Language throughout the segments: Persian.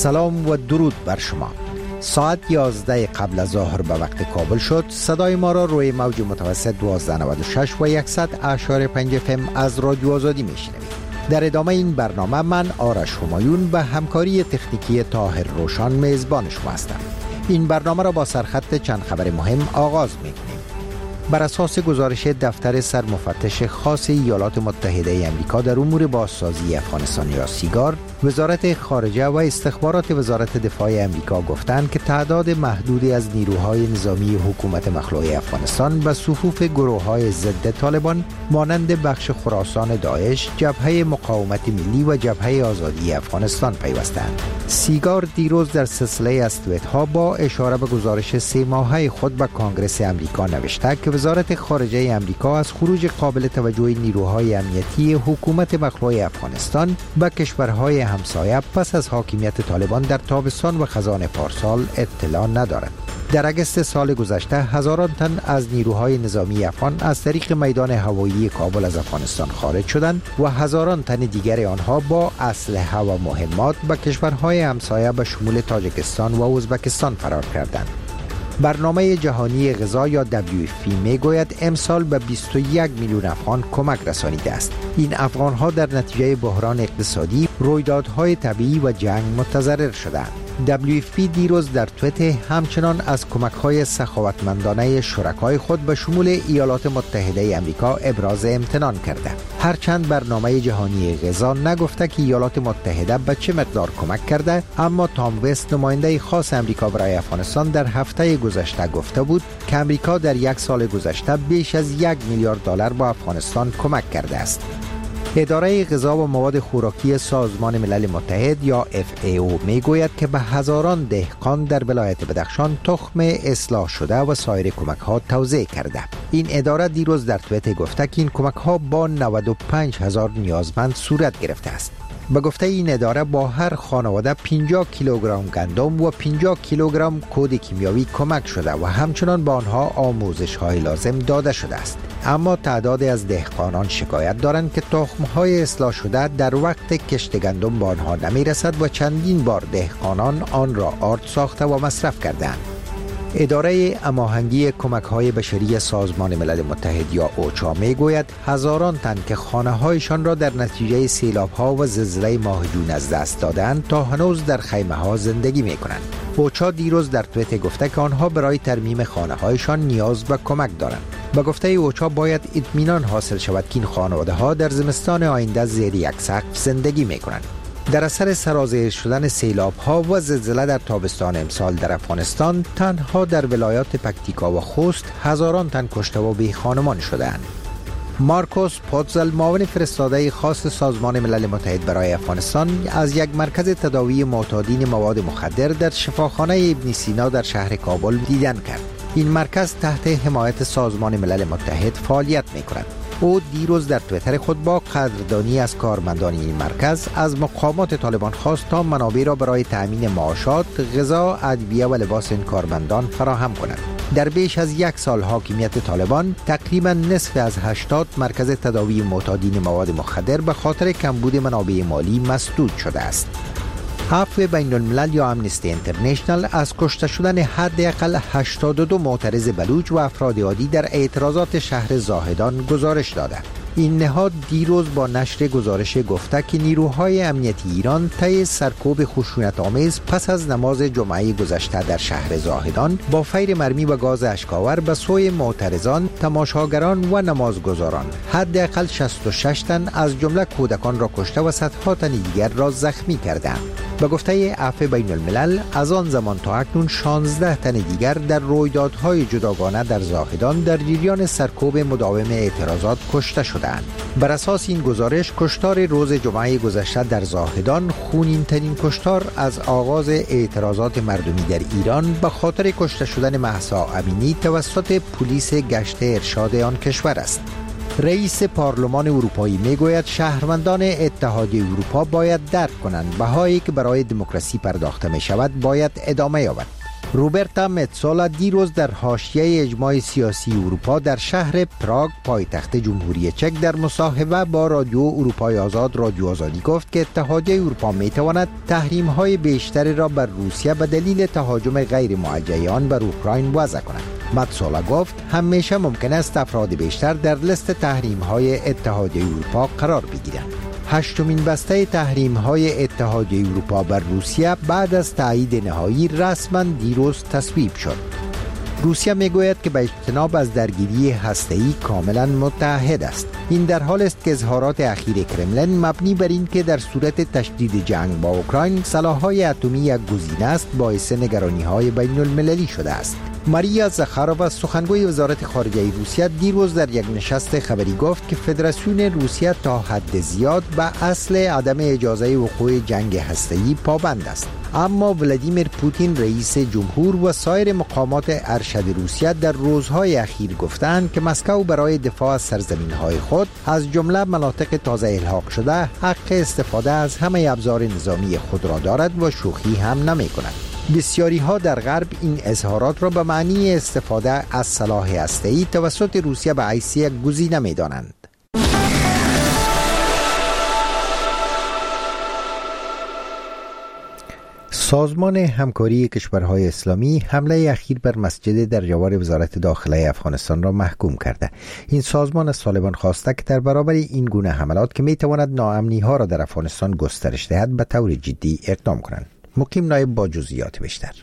سلام و درود بر شما. ساعت 11 قبل از ظهر به وقت کابل شد. صدای ما را روی موج متوسط 1296 و 100.5 FM از رادیو آزادی میشنوید. در ادامه این برنامه من آرش همایون به همکاری تکنیکی طاهر روشان میزبان شما هستم. این برنامه را با سرخط چند خبر مهم آغاز میکنیم. بر اساس گزارش دفتر سرمفتش خاص ایالات متحده آمریکا در امور بازسازی افغانستان یا سیگار، وزارت خارجه و استخبارات وزارت دفاع آمریکا گفتند که تعداد محدودی از نیروهای نظامی حکومت مخلوع افغانستان به صفوف گروه‌های ضد طالبان مانند بخش خراسان داعش، جبهه مقاومت ملی و جبهه آزادی افغانستان پیوستند. سیگار دیروز در سلسله از توییت‌ها با اشاره به گزارش 3 ماهه خود به کانگرس آمریکا نوشته که وزارت خارجه آمریکا از خروج قابل توجه نیروهای امنیتی حکومت مخلوع افغانستان به کشورهای همسایه پس از حاکمیت طالبان در تابستان و خزان پارسال اطلاع ندارد. در اگست سال گذشته هزاران تن از نیروهای نظامی افغان از طریق میدان هوایی کابل از افغانستان خارج شدند و هزاران تن دیگر آنها با اسلحه و مهمات به کشورهای همسایه به شمول تاجیکستان و ازبکستان فرار کردند. برنامه جهانی غذا یا WFP میگوید امسال به 21 میلیون افغان کمک رسانیده است. این افغانها در نتیجه بحران اقتصادی، رویدادهای طبیعی و جنگ متضرر شدند. WFP دیروز در توییت همچنان از کمک‌های سخاوتمندانه شرکای خود به شمول ایالات متحده آمریکا ابراز امتنان کرده. هرچند برنامه جهانی غذا نگفته که ایالات متحده به چه مقدار کمک کرده، اما تام وست نماینده خاص آمریکا برای افغانستان در هفته گذشته گفته بود که آمریکا در یک سال گذشته بیش از 1 میلیارد دلار به افغانستان کمک کرده است. اداره غذا و مواد خوراکی سازمان ملل متحد یا FAO میگوید که به هزاران دهقان در ولایت بدخشان تخم اصلاح شده و سایر کمک ها توزیع کرده. این اداره دیروز در توییت گفته که این کمک ها با 95,000 نیازمند صورت گرفته است. به گفته این اداره با هر خانواده 50 کیلوگرم گندم و 50 کیلوگرم کود کیمیاوی کمک شده و همچنان به آنها آموزش های لازم داده شده است. اما تعدادی از دهقانان شکایت دارند که تخم های اصلاح شده در وقت کشت گندم به آنها نمی رسد و چندین بار دهقانان آن را آرد ساخته و مصرف کردند. اداره هماهنگی کمک‌های بشری سازمان ملل متحد یا اوچا میگوید هزاران تن که خانه‌هایشان را در نتیجه سیلاب‌ها و زلزله ماه جون از دست دادند تا هنوز در خیمه‌ها زندگی می‌کنند. اوچا دیروز در توییت گفته که آنها برای ترمیم خانه‌هایشان نیاز به کمک دارند. به گفته اوچا باید اطمینان حاصل شود که این خانواده‌ها در زمستان آینده زیر یک سقف زندگی می‌کنند. در اثر سرازیر شدن سیلاب‌ها و زلزله در تابستان امسال در افغانستان تنها در ولایات پکتیکا و خوست هزاران تن کشته و بی خانمان شدند. مارکوس پوتزل معاون فرستاده خاص سازمان ملل متحد برای افغانستان از یک مرکز تداوی معتادین مواد مخدر در شفاخانه ابن سینا در شهر کابل دیدن کرد. این مرکز تحت حمایت سازمان ملل متحد فعالیت می‌کند. او دیروز در توییتر خود با قدردانی از کارمندان این مرکز از مقامات طالبان خواست تا منابع را برای تأمین معاشات، غذا، ادویه و لباس این کارمندان فراهم کنند. در بیش از یک سال حاکمیت طالبان تقریبا نصف از 80 مرکز تداوی معتادین مواد مخدر به خاطر کمبود منابع مالی مسدود شده است. عفو بین الملل یا امنستی انترنشنال از کشته شدن حداقل 82 معترض بلوچ و افراد عادی در اعتراضات شهر زاهدان گزارش داده. این نهاد دیروز با نشر گزارش گفته که نیروهای امنیتی ایران طی سرکوب خشونت‌آمیز پس از نماز جمعه گذشته در شهر زاهدان با فیر مرمی و گاز اشک‌آور به سوی معترضان، تماشاگران و نمازگزاران حداقل 66 تن از جمله کودکان را کشته و صدها تن دیگر را زخمی کردند. به گفته عفو بین الملل از آن زمان تا اکنون 16 تن دیگر در رویدادهای جداگانه در زاهدان در جریان سرکوب مداوم اعتراضات کشته شدند. بر اساس این گزارش کشتار روز جمعه گذشته در زاهدان خونین ترین کشتار از آغاز اعتراضات مردمی در ایران به خاطر کشته شدن مهسا امینی توسط پلیس گشت ارشاد آن کشور است. رئیس پارلمان اروپایی میگوید شهروندان اتحادیه اروپا باید درک کنند بهایی که برای دموکراسی پرداخته می شود باید ادامه یابد. روبرتا متسولا دیروز در حاشیه اجماع سیاسی اروپا در شهر پراگ پایتخت جمهوری چک در مصاحبه با رادیو اروپای آزاد رادیو آزادی گفت که اتحادیه اروپا میتواند تحریم‌های بیشتری را بر روسیه به دلیل تهاجم غیر موجه آن بر اوکراین وضع کند. متسولا گفت همیشه ممکن است افراد بیشتر در لیست تحریم‌های اتحادیه اروپا قرار بگیرند. هشتمین بسته تحریم‌های اتحادیه اروپا بر روسیه بعد از تایید نهایی رسما دیروز تصویب شد. روسیه میگوید که به اجتناب از درگیری هسته‌ای کاملا متعهد است. این در حال است که اظهارات اخیر کرملین مبنی بر این که در صورت تشدید جنگ با اوکراین سلاح‌های اتمی یک گزینه است باعث نگرانی‌های بین‌المللی شده است. ماریا زخارووا سخنگوی وزارت خارجه روسیه دیروز در یک نشست خبری گفت که فدراسیون روسیه تا حد زیاد به اصل عدم اجازه وقوع جنگ هسته‌ای پابند است. اما ولادیمیر پوتین رئیس جمهور و سایر مقامات ارشد روسیه در روزهای اخیر گفتند که مسکو برای دفاع از سرزمین‌های خود از جمله مناطق تازه الحاق شده حق استفاده از همه ابزار نظامی خود را دارد و شوخی هم نمی‌کند. بسیاری ها در غرب این اظهارات را به معنی استفاده از سلاح هسته‌ای توسط روسیه به حیث یک گزینه می‌دانند. سازمان همکاری کشورهای اسلامی حمله اخیر بر مسجد در جوار وزارت داخله افغانستان را محکوم کرده. این سازمان از طالبان خواسته که در برابر این گونه حملات که می‌تواند ناامنی‌ها را در افغانستان گسترش دهد به طور جدی اقدام کنند. مقیم نایب با جزئیات بیشتر.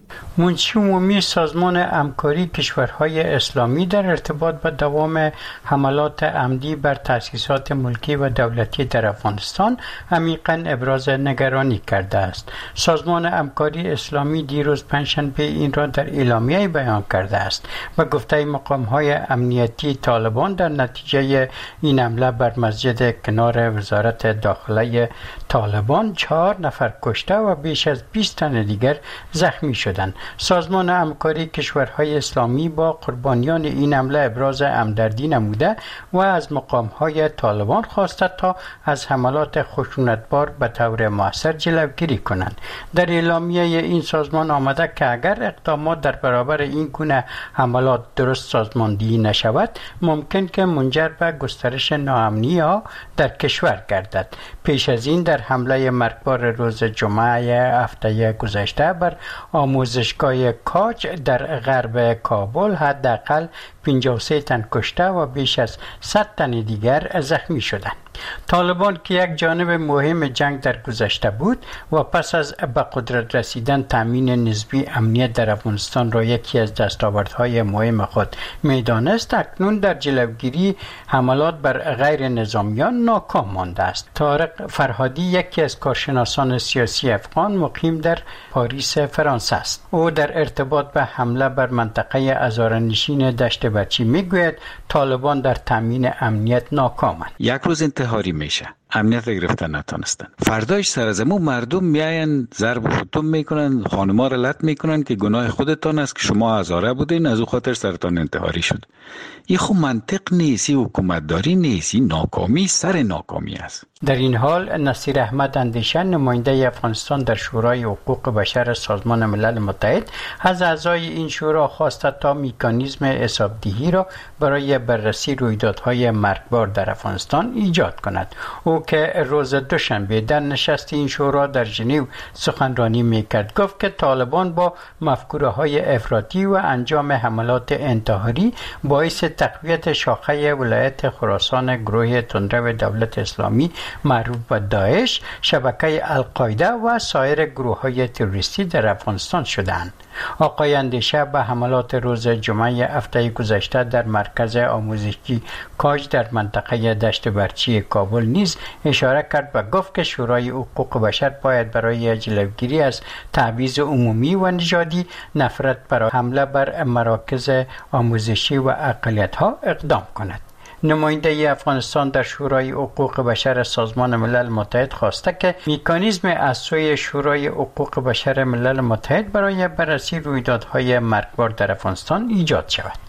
منشی عمومی سازمان همکاری کشورهای اسلامی در ارتباط با دوام حملات عمدی بر تأسیسات ملکی و دولتی در افغانستان عمیقاً ابراز نگرانی کرده است. سازمان همکاری اسلامی دیروز پنجشنبه این را در اعلامیه بیان کرده است و گفته مقام‌های امنیتی طالبان در نتیجه این حمله بر مسجد کنار وزارت داخله طالبان 4 نفر کشته و بیش از 20 تن دیگر زخمی شدند. سازمان همکاری کشورهای اسلامی با قربانیان این حمله ابراز همدردی نموده و از مقام‌های طالبان خواسته تا از حملات خشونتبار به طور مؤثر جلوگیری کنند. در اعلامیه این سازمان آمده که اگر اقدامات در برابر این گونه حملات درست سازماندهی نشود ممکن که منجر به گسترش ناامنی‌ها در کشور گردد. پیش از این در حمله مرگبار روز جمعه هفته گذشته بر آموزشگاه کاج در غرب کابل حداقل 53 تن کشته و بیش از 100 تن دیگر زخمی شدند. طالبان که یک جانب مهم جنگ در گذشته بود و پس از به قدرت رسیدن تامین نسبی امنیت در افغانستان را یکی از دستاوردهای مهم خود می‌دانست، اکنون در جلوگیری حملات بر غیر نظامیان ناکام مانده است. طارق فرهادی یکی از کارشناسان سیاسی افغان مقیم در پاریس فرانسه است. او در ارتباط به حمله بر منطقه هزاره‌نشین دشت برچی میگوید طالبان در تامین امنیت ناکامند. یک روز انتحاری میشه، امنیت گرفتن نتونستن، فرداش سر از امو مردم میاین ضرب و شتم میکنن، خانما را لط میکنن که گناه خودتان است که شما هزاره بودین، از او خاطر سرتان انتحاری شد. این خب منطق نیست، حکومتداری نیست، ناکامی سر ناکامی است. در این حال نصیر احمد اندیشه نماینده افغانستان در شورای حقوق بشر سازمان ملل متحد از اعضای این شورا خواسته تا مکانیزم حسابدهی را برای بررسی رویدادهای مرگبار در افغانستان ایجاد کند. او که روز دوشنبه در نشست این شورا در ژنو سخنرانی میکرد گفت که طالبان با مفکوره‌های افراطی و انجام حملات انتحاری باعث تقویت شاخه ولایت خراسان گروه تندرو دولت اسلامی معروف به داعش، شبکه القاعده و سایر گروه‌های تروریستی در افغانستان شدند. آقای اندیشه به حملات روز جمعه هفته گذشته در مرکز آموزشی کاج در منطقه دشت برچی کابل نیز اشاره کرد و گفت که شورای حقوق بشر باید برای جلوگیری از تبعیض عمومی و نژادی، نفرت برای حمله بر مراکز آموزشی و اقلیت‌ها اقدام کند. نماینده افغانستان در شورای حقوق بشر سازمان ملل متحد خواسته که مکانیزم از سوی شورای حقوق بشر ملل متحد برای بررسی رویدادهای مرگبار در افغانستان ایجاد شود.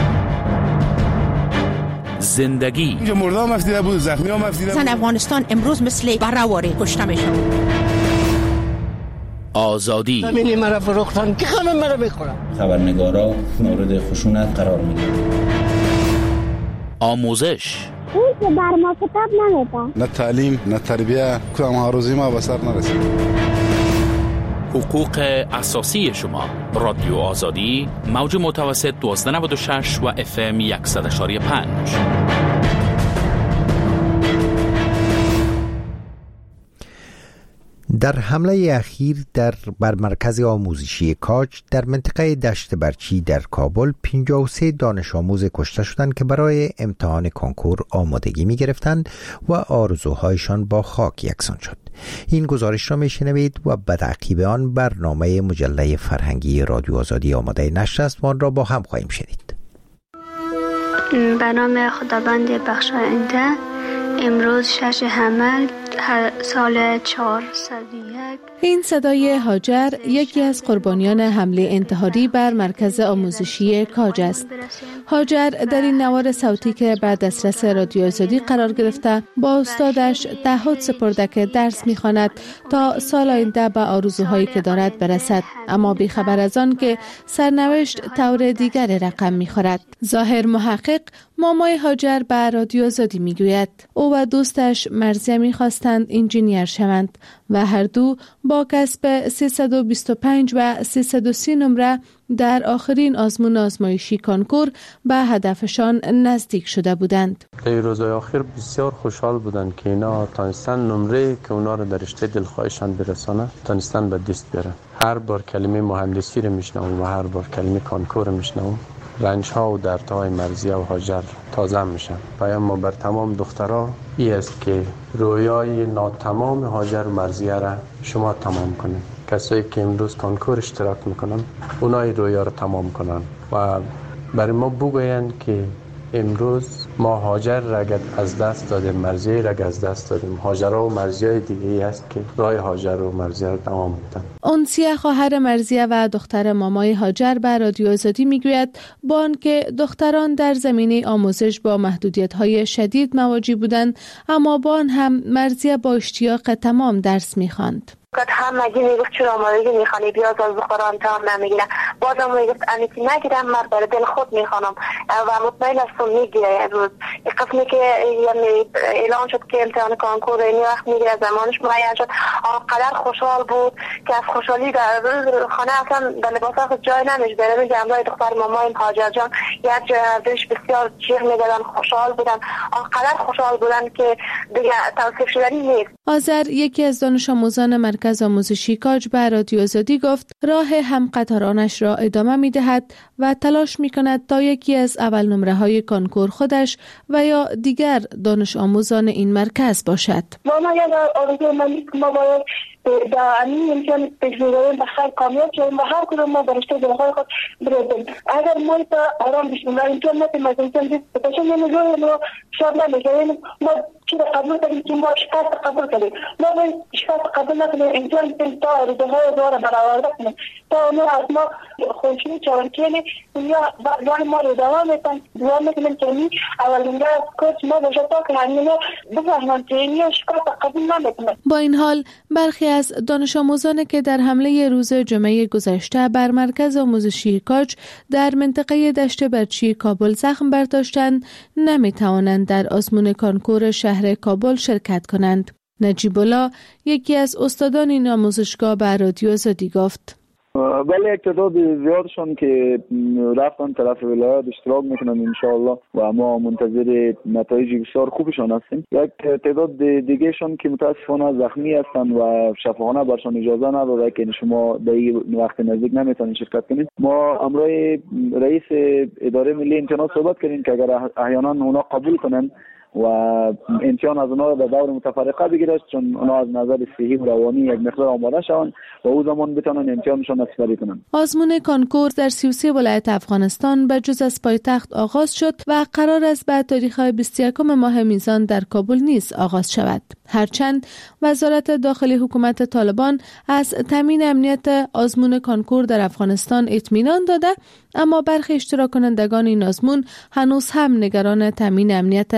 زندگی اینجا مرده هم مفیده بود، زخمی هم مفیده بود. زن افغانستان امروز مثل برهواری کشته میشن. آزادی. زمینی مرا فروختن که همه مرا میخورن. خبرنگارا مورد خشونت قرار میگیرن. آموزش. اون که بر ما کتاب نمیده. نه تعلیم نه تربیه کدام هروزی ما به سر نرسید. حقوق اساسی شما. رادیو آزادی موج متوسط 1296 و FM 100.5. در حمله اخیر بر مرکز آموزشی کاج در منطقه دشت برچی در کابل 53 دانش آموز کشته شدند که برای امتحان کنکور آمادگی می گرفتند و آرزوهایشان با خاک یکسان شد. این گزارش را می شنوید و به تعقیب آن برنامه مجله فرهنگی رادیو آزادی آماده نشر است و آن را با هم خواهیم شنید. به نام خداوند بخشاینده. امروز 6 حمل سال 401. این صدای هاجر یکی از قربانیان حمله انتحاری بر مرکز آموزشی کاج است. هاجر در این نوار صوتی که بر دسترس رادیو آزادی قرار گرفته با استادش تعهد سپرده که درس می‌خواند تا سال آینده به آرزوهایی که دارد برسد، اما بی‌خبر از آن که سرنوشت طور دیگر رقم می‌خورد. ظاهر محقق مامای هاجر به رادیو آزادی میگوید او و دوستش مرضیه میخواستند انجینیر شوند و هر دو با کسب 325 و 330 نمره در آخرین آزمون آزمایشی کنکور به هدفشان نزدیک شده بودند. در روزهای آخر بسیار خوشحال بودند که اینا تانستن نمره که اونا رو در رشته دلخواهشان برسانه تانستن به دست بیارن. هر بار کلمه مهندسی رو میشنوم و هر بار کلمه کنکور رو میشنوم، رنج ها و دردهای مرضیه و هاجر تازه میشن. پیام ما بر تمام دخترها این است که رویای ناتمام هاجر و مرضیه را شما تمام کنید. کسایی که امروز کنکور اشتراک میکنن اونای رویا را تمام کنن و برای ما بگوین که امروز ما هاجر را از دست دادیم، مرضیه را از دست دادیم. هاجرها و مرضیه دیگه است که راه هاجر و مرضیه را تمام میکنن. انسیه خواهر مرضیه و دختر مامای هاجر به رادیو آزادی میگوید با آنکه دختران در زمینه آموزش با محدودیت‌های شدید مواجه بودند، اما با آن هم مرضیه با اشتیاق تمام درس می‌خواند. همگی میگفت چرا آمادگی میخوانی بیاد از بخوران تا هم نمیگیرم. بازم میگفت امیتی نگیرم، من برای دل خود میخوانم و مطمئن هستم میگیره. امروز این قسمی که اعلان شد که امتحان کنکور این وقت میگیره، زمانش معین شد، آنقدر خوشحال بود که از خوشحالی در خانه اصلا در لباس خود جای نمیش بره. میگه همراه دختر مامایم هاجر جان یک جایش بسیار جیغ میدادن، خوشحال بودن، آنقدر خوشحال بودن که دیگه توصیف شدنی نیست. آذر یکی از دانش آموزان مرکز آموزشی کاج به رادیو آزادی گفت راه هم قطارانش را ادامه می دهد و تلاش می کند تا یکی از اول نمره های کنکور خودش و یا دیگر دانش آموزان این مرکز باشد. ما آرزو منی که ما باید در این امتحان تجربه بخیر کامیاب شدیم و هر کدوم ما به رشته دلخواه خود برسیم. اگر ما آرام بشیم و امتحان نتیم از امتحان بسیم نمی‌گویم ما شاد نمی‌کنیم. ما چیز قبول کردیم که ما شکست قبول کردیم. ما باید شکست قبول نکنیم، امتحان بسیم تا آرزوهای دوباره برآورده کنیم تا اونا از ما خوشی چارکنی یا وقتی ما رو دوام میتن دوام میکنیم که می اولینگه از کچ ما باشه تا که همین بفهمن که این شکست قبول نمیکنیم. با این حال برخی از دانش آموزان که در حمله روز جمعه گذشته بر مرکز آموزشی کاج در منطقه دشت برچی کابل زخم برداشتند نمیتوانند در آزمون کنکور شهر کابل شرکت کنند. نجیب الله یکی از استادان این آموزشگاه به رادیو آزادی گفت ولی یک تعداد زیادشون که رفتن طرف ولایت اشتراک میکنن انشاءالله و ما منتظر نتایج بسیار خوبشان هستیم. یک تعداد دیگهشون که متاسفانه زخمی هستن و شفاخانه برشان اجازه نداده که شما در این وقت نزدیک نمیتونین شرکت کنید. ما امروز رئیس اداره ملی امتحانات صحبت کردیم که اگر احیانا اونا قبول کنن و امتحان از اونا به دور متفرقه بگیرد، چون اونا از نظر صحی و روانی یک مقدار آماده شوند و او زمان بتونن امتحانشون اسپری کنن. آزمون کنکور در 33 ولایت افغانستان به جز از پایتخت آغاز شد و قرار است بعد تاریخ 21 ماه میزان در کابل نیز آغاز شود. هرچند وزارت داخلی حکومت طالبان از تامین امنیت آزمون کنکور در افغانستان اطمینان داده، اما برخی اشتراک کنندگان این آزمون هنوز هم نگران تامین امنیت محلات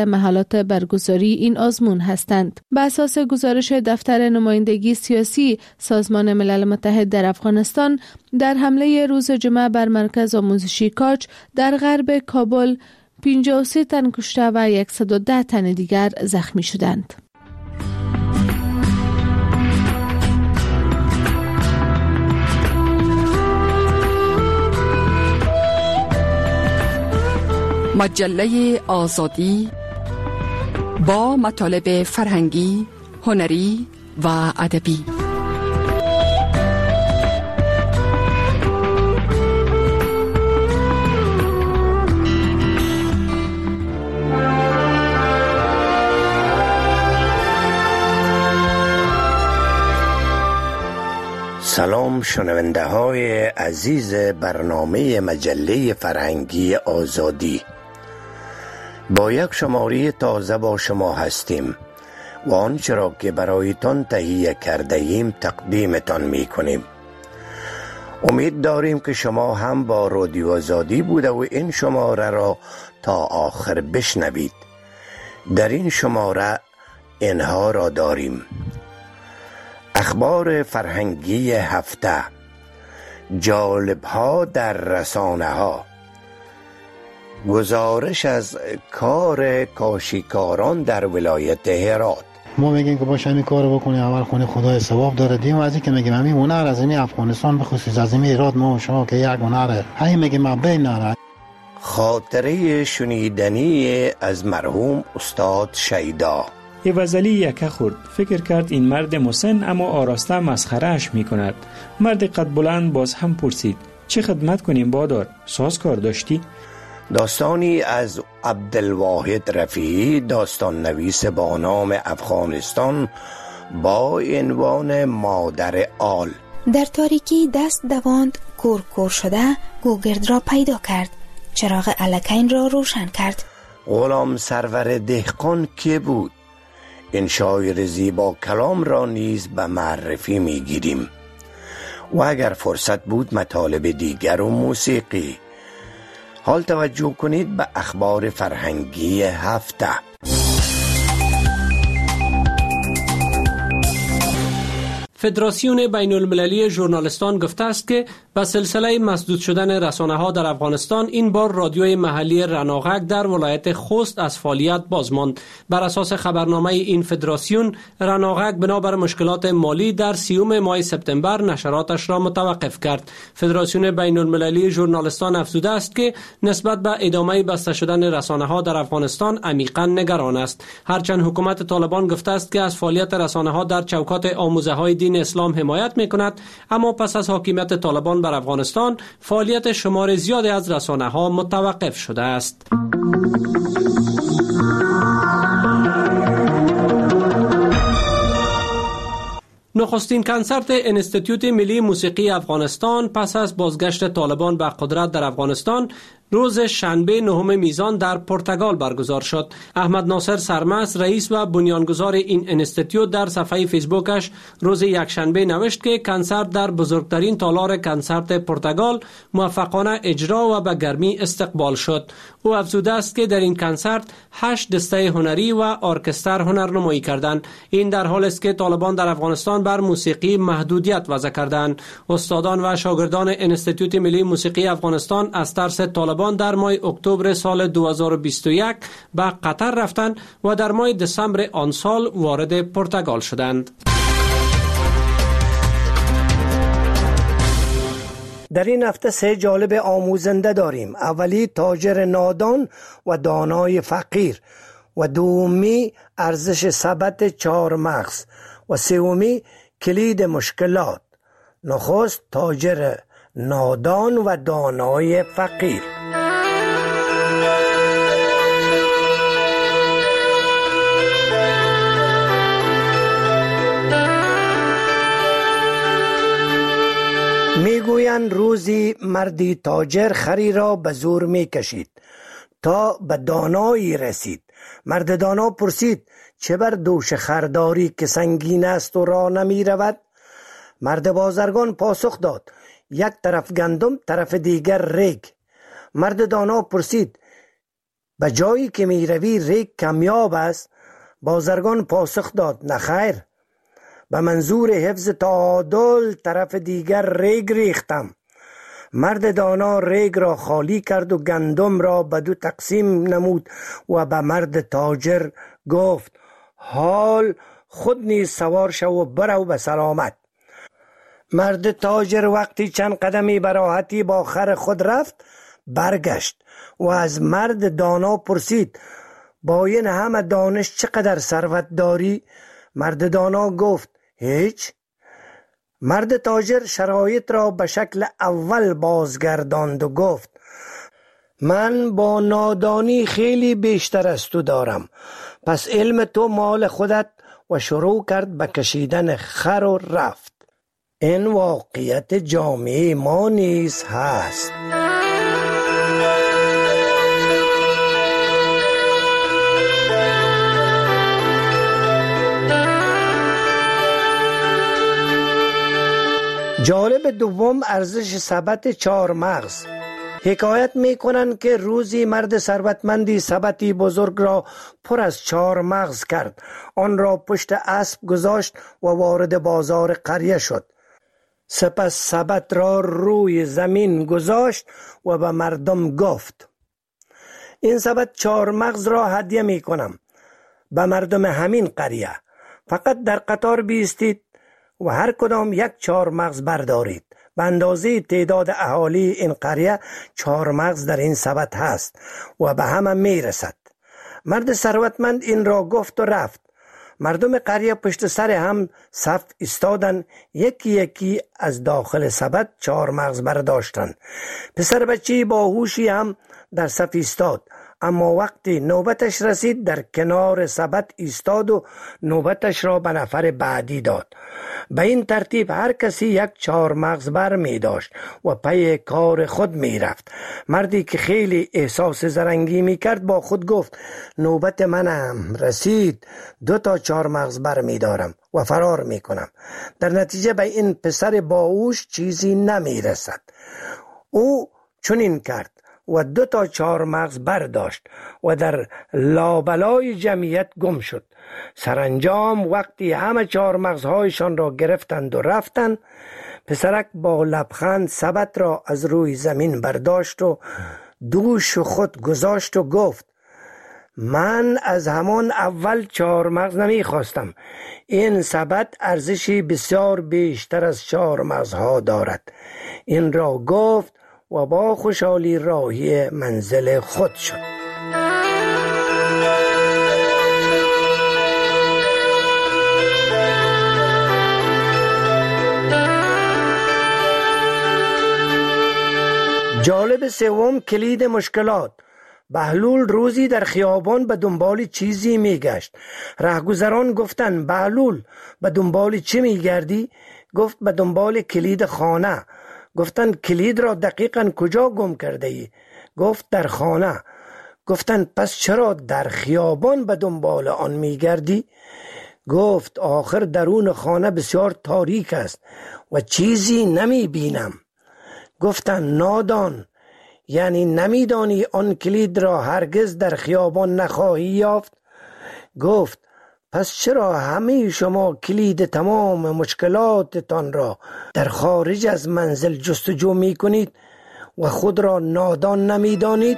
اطلاعات برگزاری این آزمون هستند. بر اساس گزارش دفتر نمایندگی سیاسی سازمان ملل متحد در افغانستان، در حمله روز جمعه بر مرکز آموزشی کاج در غرب کابل 53 تن کشته و 110 تن دیگر زخمی شدند. مجله آزادی با مطالب فرهنگی، هنری و ادبی. سلام شنونده های عزیز برنامه مجله فرهنگی آزادی. با یک شماره تازه با شما هستیم و آنچه را که برایتان تهیه کرده ایم تقدیمتان می کنیم. امید داریم که شما هم با رادیو آزادی بوده و این شماره را تا آخر بشنوید. در این شماره اینها را داریم: اخبار فرهنگی هفته، جالب‌ها در رسانه ها، گزارش از کار کاشیکاران در ولایت هرات. ما میگیم که باشه همین کارو بکنی، اول خونه خدای ثواب داره. دیم از این که میگیم همین هنر از این افغانستان بخصوص از این هرات ما و شما که یک هنره، همین میگیم ما بین نره. خاطره شنیدنی از مرحوم استاد شیدا. یه وزلی یکه خورد، فکر کرد این مرد مسن اما آراسته مسخرهش میکند. مرد قد بلند باز هم پرسید چه خدمت کنیم بادار؟ سازکار داشتی؟ داستانی از عبدالواحد رفیعی، داستان نویس با نام افغانستان، با عنوان مادر آل. در تاریکی دست دواند، کور شده گوگرد را پیدا کرد، چراغ الکین را روشن کرد. غلام سرور دهقان که بود؟ این شاعر زیبا کلام را نیز به معرفی می گیریم و اگر فرصت بود مطالب دیگر و موسیقی. حال توجه کنید به اخبار فرهنگی هفته. فدراسیون بین المللی ژورنالیستان گفته است که به سلسله مسدود شدن رسانه‌ها در افغانستان این بار رادیوی محلی رناغک در ولایت خوست از فعالیت باز ماند. بر اساس خبرنامه این فدراسیون، رناغک بنابر مشکلات مالی در 30 ماه سپتامبر نشراتش را متوقف کرد. فدراسیون بین المللی ژورنالیستان افزوده است که نسبت به ادامه بسته شدن رسانه‌ها در افغانستان عمیقاً نگران است. هرچند حکومت طالبان گفته است که از فعالیت رسانه‌ها در چوکات آموزه‌های دین اسلام حمایت می‌کند، اما پس از حاکمیت طالبان بر افغانستان فعالیت شمار زیادی از رسانه‌ها متوقف شده است. نخستین کنسرت انستیتوت ملی موسیقی افغانستان پس از بازگشت طالبان به قدرت در افغانستان روز شنبه 9 میزان در پرتغال برگزار شد. احمد ناصر سرمست، رئیس و بنیانگذار این انستیتوت، در صفحه فیسبوکش روز یکشنبه نوشت که کنسرت در بزرگترین تالار کنسرت پرتغال موفقانه اجرا و به گرمی استقبال شد. او افزوده است که در این کنسرت 8 دسته هنری و ارکستر هنرنمایی کردند. این در حالی است که طالبان در افغانستان بر موسیقی محدودیت وضع کردند. استادان و شاگردان انستیتوت ملی موسیقی افغانستان از ترس طالبان در ماه اکتبر سال 2021 به قطر رفتند و در ماه دسامبر آن سال وارد پرتغال شدند. در این هفته 3 جالب آموزنده داریم. اولی تاجر نادان و دانای فقیر، و دومی ارزش ثبت 4 مغز، و سومی کلید مشکلات. نخست تاجر نادان و دانای فقیر. میگویند روزی مردی تاجر خری را به زور میکشید تا به دانایی رسید. مرد دانا پرسید چه بر دوش خرداری که سنگین است و راه نمی رود؟ مرد بازرگان پاسخ داد یک طرف گندم طرف دیگر ریگ. مرد دانا پرسید به جایی که می روی ریگ کمیاب است. بازرگان پاسخ داد نخیر، به منظور حفظ تعادل طرف دیگر ریگ ریختم. مرد دانا ریگ را خالی کرد و گندم را به دو تقسیم نمود و به مرد تاجر گفت حال خود نیز سوار شو و برو به سلامت. مرد تاجر وقتی چند قدمی به راحتی با خر خود رفت، برگشت و از مرد دانا پرسید با این همه دانش چقدر ثروت داری؟ مرد دانا گفت هیچ. مرد تاجر شرایط را به شکل اول بازگرداند و گفت من با نادانی خیلی بیشتر از تو دارم، پس علم تو مال خودت. و شروع کرد به کشیدن خر و رفت. این واقعیت جامعه ما نیز هست. جالب دوم ارزش سبد 4 مغز. حکایت می کنند که روزی مرد ثروتمندی سبدی بزرگ را پر از 4 مغز کرد. آن را پشت اسب گذاشت و وارد بازار قریه شد. سپس سبد را روی زمین گذاشت و به مردم گفت این سبد 4 مغز را هدیه می کنم به مردم همین قریه. فقط در قطار بیستید و هر کدام 1 4 مغز بردارید. به اندازه تعداد اهالی این قریه 4 مغز در این سبد هست و به همه می رسد. مرد ثروتمند این را گفت و رفت. مردم قریه پشت سر هم صف ایستادن، یکی یکی از داخل سبد 4 مغز برداشتند. پسر بچه باهوشی هم در صف ایستاد، اما وقتی نوبتش رسید در کنار سبد ایستاد و نوبتش را به نفر بعدی داد. به این ترتیب هر کسی 1 4 مغز بر می داشت و پی کار خود می رفت. مردی که خیلی احساس زرنگی می کرد با خود گفت نوبت منم رسید، 2 تا 4 مغز بر می دارم و فرار می کنم. در نتیجه به این پسر باهوش چیزی نمی رسد. او چنین کرد و 2 تا 4 مغز برداشت و در لابلای جمعیت گم شد. سرانجام وقتی همه 4 مغزهایشان را گرفتند و رفتند، پسرک با لبخند سبد را از روی زمین برداشت و دوش خود گذاشت و گفت من از همان اول 4 مغز نمی خواستم. این سبد ارزشی بسیار بیشتر از 4 مغزها دارد. این را گفت و با خوشحالی راهی منزل خود شد. جالب سوم کلید مشکلات. بهلول روزی در خیابان به دنبال چیزی میگشت. رهگذران گفتند بهلول به دنبال چی میگردی؟ گفت به دنبال کلید خانه. گفتند کلید را دقیقاً کجا گم کرده ای؟ گفت در خانه. گفتند پس چرا در خیابان به دنبال آن میگردی؟ گفت آخر درون خانه بسیار تاریک است و چیزی نمی بینم. گفتند نادان، یعنی نمیدانی آن کلید را هرگز در خیابان نخواهی یافت؟ گفت پس چرا همه شما کلید تمام مشکلاتتان را در خارج از منزل جستجو می کنید و خود را نادان نمی دانید؟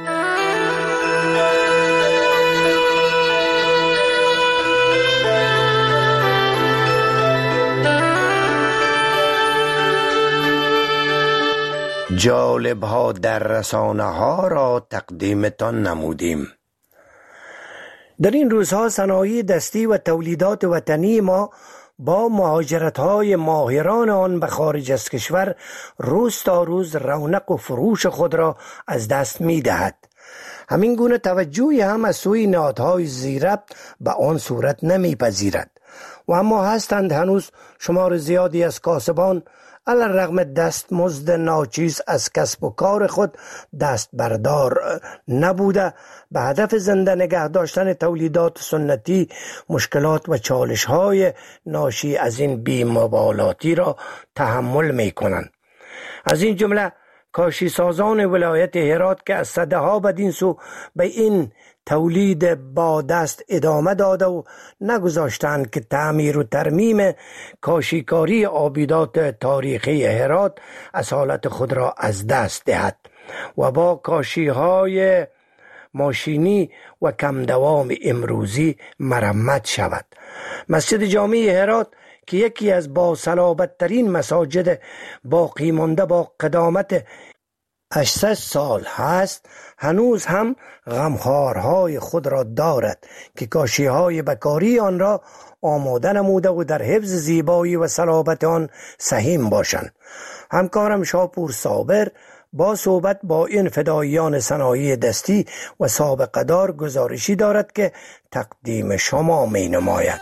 جالب ها در رسانه ها را تقدیمتان نمودیم. در این روزها صنایع دستی و تولیدات وطنی ما با مهاجرت های ماهران آن به خارج از کشور روز تا روز رونق و فروش خود را از دست می دهد. همین گونه توجهی هم از سوی نهادهای ذی‌ربط به آن صورت نمی پذیرد. و اما هستند هنوز شمار زیادی از کاسبان علی الرغم دستمزد ناچیز از کسب و کار خود دست بردار نبوده به هدف زنده نگه داشتن تولیدات سنتی مشکلات و چالش‌های ناشی از این بی‌مبالاتی را تحمل می‌کنند. از این جمله کاشی سازان ولایت هرات که از صدها بدین سو به این تولید با دست ادامه داده و نگذاشتند که تعمیر و ترمیم کاشیکاری آبیدات تاریخی هرات اصالت خود را از دست دهد و با کاشی‌های ماشینی و کم دوام امروزی مرمت شود. مسجد جامع هرات که یکی از باصلابت ترین مساجد باقی مانده با قدامت 800 سال هست، هنوز هم غمخوارهای خود را دارد که کاشی‌های بکاری آن را آماده نموده و در حفظ زیبایی و صلابت آن سهیم باشند. همکارم شاپور صابر با صحبت با این فداییان صنایع دستی و سابقه دار گزارشی دارد که تقدیم شما می نماید.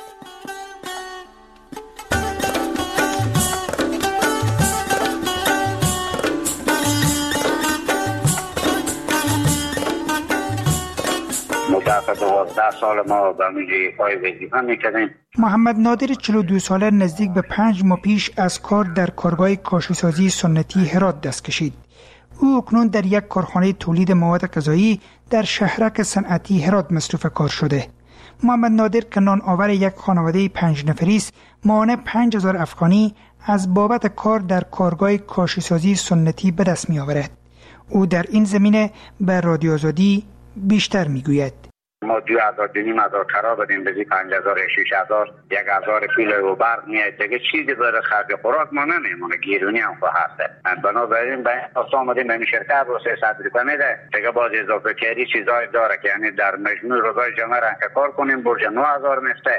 مدت 12 سال ما به میجه پای وظیفه میکردیم. محمد نادر 42 ساله نزدیک به 5 ماه پیش از کار در کارگاه کاشیسازی سنتی هرات دست کشید. او اکنون در یک کارخانه تولید مواد غذایی در شهرک صنعتی هرات مصروف کار شده. محمد نادر که نان آور یک خانواده 5 نفری است، ماهانه 5000 افغانی از بابت کار در کارگاه کاشیسازی سنتی به دست می آورد. او در این زمینه به رادیو آزادی بیشتر می گوید. ما 2,500 کرا بدیم بزی 5,000 6,000 1,000 کیلو برق میاد دیگه چیزی برای خرج خوراک ما نمیمونه، گیرونی هم هست. بنابراین به اساس آمدیم به این شرکت رو 300 روپیه میده دیگه باز اضافه کاری چیزای داره که یعنی در مجموع روزای جمعه رنگ کار کنیم برج 9,000 میفته.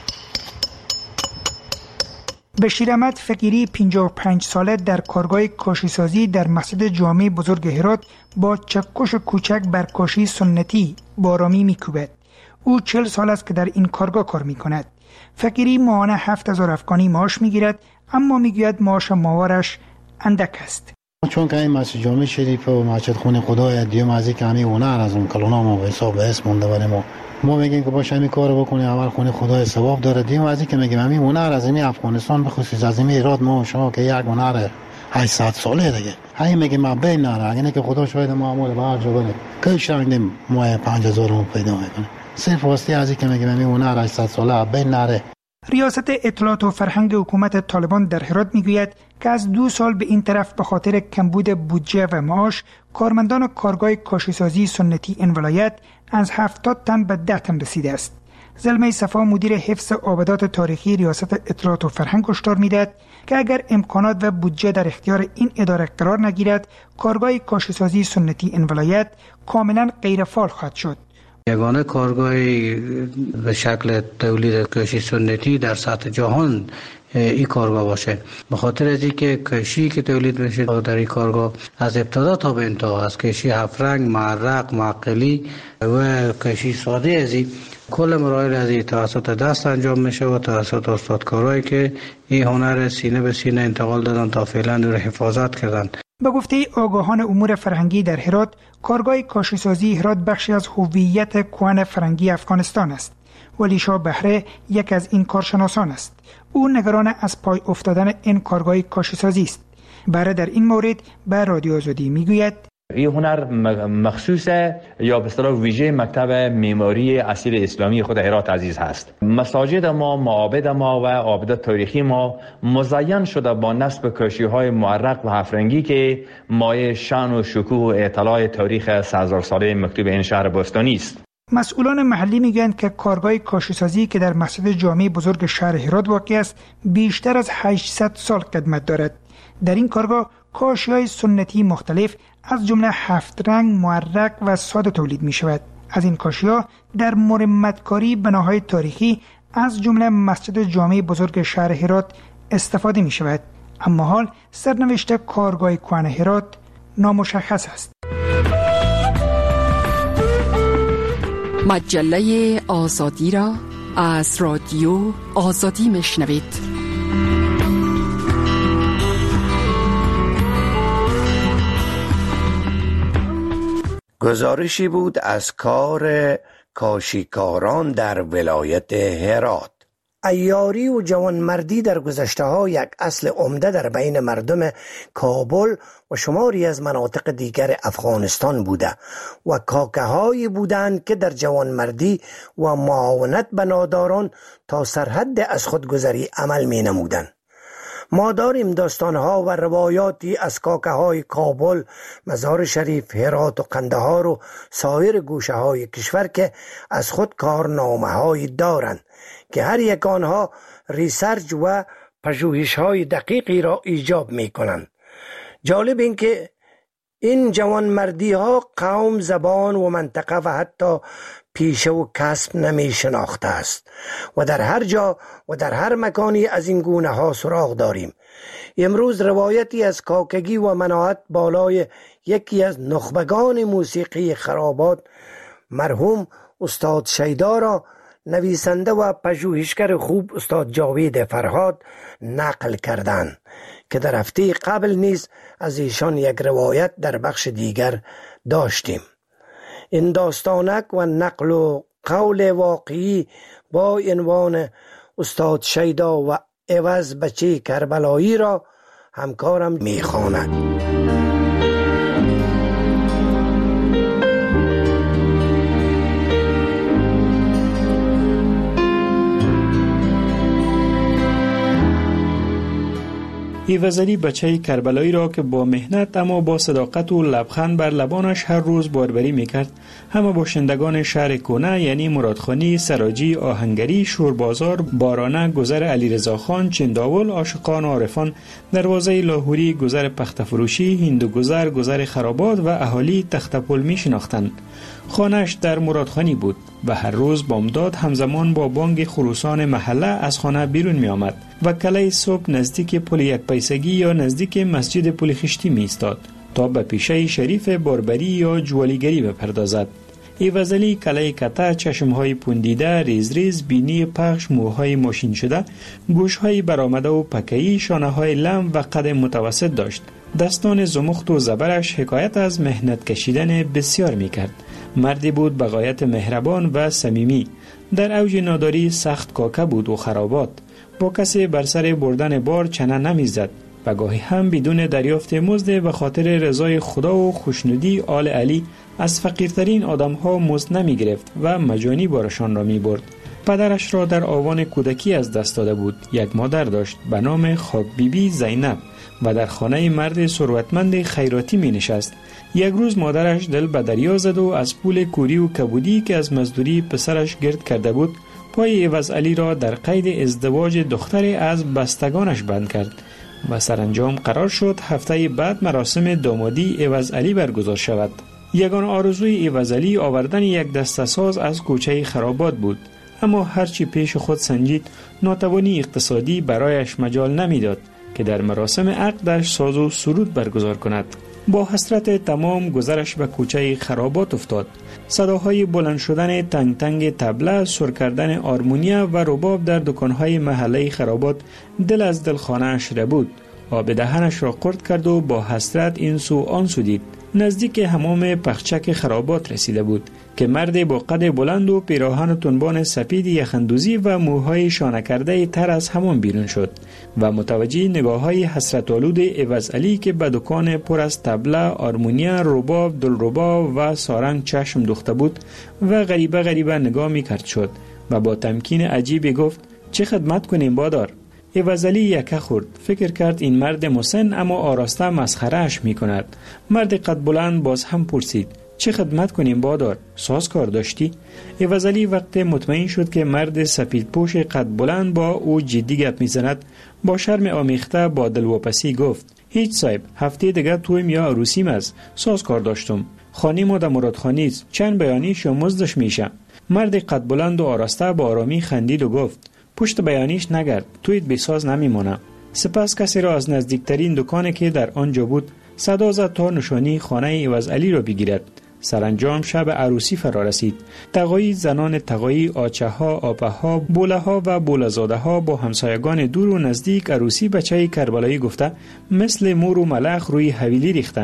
بشیر احمد فقیری 55 ساله در کارگاه کاشیسازی در مسجد جامع بزرگ هرات با چکش کوچک بر کاشی سنتی بارامی میکوبد. او 40 سال است که در این کارگاه کار میکند. فقیری ماهانه 7,000 افغانی معاش میگیرد، اما میگوید معاش ماهوارش اندک است. چون که این مسجد جامع شریف و مسجد خون خدای دیو مازی که همین هنر از اون کلونا ما به حساب اسم مونده بریم ما میگیم که باشه همین کارو بکنیم، اول خونه خدای ثواب داره. دیو مازی که میگیم همین هنر از این افغانستان به خصوص از این ایراد ما شما که یک هنر 800 ساله دیگه همین میگیم ما بین نره اگه نه که خدا شاید معمول به هر جا بره که شنگیم ما 5000 رو پیدا میکنه صرف واسطه از این که میگیم همین هنر 800 ساله بین نره. ریاست اطلاعات و فرهنگ حکومت طالبان در هرات میگوید که از 2 سال به این طرف به خاطر کمبود بودجه و معاش کارمندان کارگاه کاشیسازی سنتی این ولایت از 70 تن به 10 تن رسیده است. زلمه صفا مدیر حفظ آبادات تاریخی ریاست اطلاعات و فرهنگ هشدار میدهد که اگر امکانات و بودجه در اختیار این اداره قرار نگیرد کارگاه کاشیسازی سنتی این ولایت کاملا غیر فعال خواهد شد. یگانه کارگاهی به شکل تولید کاشی سنتی در سطح جهان این کارگاه باشه، به خاطر از اینکه کاشی که تولید میشه در این کارگاه از ابتدا تا به انتها از کاشی 7 رنگ، معرق، معقلی و کاشی ساده از این کل مراحل از این توسط دست انجام میشه و توسط استادکارایی که این هنر سینه به سینه انتقال دادن تا فعلا رو حفاظت کردن. به گفته آگاهان امور فرهنگی در هرات، کارگاه کاشیسازی هرات بخشی از هویت کهن فرهنگی افغانستان است. ولی شاه بهره یک از این کارشناسان است. او نگران از پای افتادن این کارگاه کاشیسازی است. بهره در این مورد به رادیو آزادی میگوید این هنر مخصوص یا به اصطلاح ویژه مکتب معماری اصیل اسلامی خود هرات عزیز هست. مساجد ما، معابد ما و آبادات تاریخی ما مزین شده با نصب کاشی‌های معرق و هفرنگی که مایه شأن و شکوه و اطلاع تاریخ 3000 ساله مکتوب این شهر باستانی است. مسئولان محلی میگویند که کارگاه کاشیسازی که در مسجد جامع بزرگ شهر هرات واقع است بیشتر از 800 سال قدمت دارد. در این کارگاه کاشی‌های سنتی مختلف از جمله 7 رنگ، معرق و ساده تولید می شود. از این کاشی‌ها در مرمتکاری بناهای تاریخی از جمله مسجد جامع بزرگ شهر هرات استفاده می شود. اما حال سرنوشت کارگاه کهن هرات نامشخص است. مجله آزادی را از رادیو آزادی میشنوید. گزارشی بود از کار کاشیکاران در ولایت هرات. عیاری و جوانمردی در گذشته ها یک اصل عمده در بین مردم کابل و شماری از مناطق دیگر افغانستان بوده و کاکه هایی بودند که در جوانمردی و معاونت به ناداران تا سرحد از خودگذری عمل می نمودند. ما داریم داستانها و روایاتی از کاکه های کابل، مزار شریف، هرات و قندهار و سایر گوشه های کشور که از خود کارنامه هایی دارند که هر یک آنها ریسرچ و پژوهش های دقیقی را ایجاب می کنند. جالب این که این جوانمردی ها قوم، زبان و منطقه و حتی پیشه و کسب نمی شناخته است و در هر جا و در هر مکانی از این گونه ها سراغ داریم. امروز روایتی از کاکگی و مناعت بالای یکی از نخبگان موسیقی خرابات، مرحوم استاد شیدا را نویسنده و پژوهشگر خوب استاد جاوید فرهاد نقل کردند که در هفته قبل نیز از ایشان یک روایت در بخش دیگر داشتیم. این داستانک و نقل و قول واقعی با عنوان استاد شیدا و عوض بچه کربلایی را همکارم میخواند. ایوزلی بچه کربلایی را که با مهنت اما با صداقت و لبخند بر لبانش هر روز باربری میکرد، همه باشندگان شهر کونه یعنی مرادخانی، سراجی، آهنگری، شوربازار، بارانه، گذر علیرضا خان، چنداول، عاشقان و عارفان، دروازه لاهوری، گذر پختفروشی، هندوگذر، گذر خرابات و اهالی تختپل می شناختند. خانه‌اش در مرادخانی بود و هر روز بامداد همزمان با بانگ خروسان محله از خانه بیرون می آمد و کله صبح نزدیک پل یک پیسگی یا نزدیک مسجد پل خشتی می ایستاد تا به پیشه شریف باربری یا جوالیگری بپردازد. ایوزلی کله کته، چشمهای پوندیده، ریز ریز، بینی پخش، موهای ماشین شده، گوشهای برآمده و پکه‌ای، شانه‌های لم و قد متوسط داشت. دستان زمخت و زبرش حکایت از مهنت کشیدن بسیار می کرد. مردی بود به غایت مهربان و صمیمی. در اوج ناداری سخت کاکه بود و خرابات. با کسی بر سر بردن بار چنه نمیزد و گاهی هم بدون دریافت مزد به خاطر رضای خدا و خوشنودی آل علی از فقیرترین آدمها مزد نمی گرفت و مجانی بارشان را می برد. پدرش را در آوان کودکی از دست داده بود. یک مادر داشت به نام خاک بیبی زینب و در خانه مرد ثروتمند خیراتی می نشست. یک روز مادرش دل به دریا زد و از پول کوری و کبودی که از مزدوری پسرش گرد کرده بود، پای عوض علی را در قید ازدواج دختری از بستگانش بند کرد و سرانجام قرار شد هفته بعد مراسم دامادی عوض علی برگزار شود. یگان آرزوی عوض علی آوردن یک دسته ساز از کوچه خرابات بود، اما هرچی پیش خود سنجید ناتوانی اقتصادی برایش مجال نمیداد که در مراسم عقدش ساز و سرود برگزار کند. با حسرت تمام گذرش به کوچه خرابات افتاد. صداهای بلند شدن تنگ تنگ طبله، سر کردن آرمونیا و رباب در دکانهای محله خرابات دل از دل خانه‌اش ربود. آب دهنش را قرد کرد و با حسرت این سو آن سو دید. نزدیک حمام پخچک خرابات رسیده بود که مرد با قد بلند و پیراهن و تنبان سپید یخندوزی و موهای شانه کرده تر از حمام بیرون شد و متوجه نگاه‌های حسرت‌آلود عوض علی که به دکان پر از طبله، آرمونیا، رباب، دلربا و سارنگ چشم دوخته بود و غریبه نگاه می‌کرد شد و با تمکین عجیبی گفت: چه خدمت کنیم بادار؟ عوض علی یکه خورد. فکر کرد این مرد مسن اما آراسته مسخره‌اش می‌کند. مرد قد بلند باز هم پرسید: چه خدمت کنیم بادار؟ ساز کار داشتی؟ عوض علی وقت مطمئن شد که مرد سفید پوش قد بلند با او جدی گپ می‌زند، با شرم آمیخته با دلواپسی گفت: هیچ صاحب، هفته دیگه تویم یا عروسیم است. ساز کار داشتم. خانه ما در مرادخانی است. چند بیانیش یا مزدش میشه. مرد قد بلند و آراسته با آرامی خندید و گفت: پشت بیانیش نگرد، تویت بساز نمیمونه. سپس کسی را از نزدیکترین دکانی که در آنجا بود صدا زد تا نشانی خانه عوض علی را بگیرد. سرانجام شب عروسی فرا رسید. تقایی زنان تقایی، آچه ها، آپه ها، بوله ها و بوله‌زاده ها با همسایگان دور و نزدیک عروسی بچه کربلایی گفته مثل مور و ملخ روی حویلی ریختن.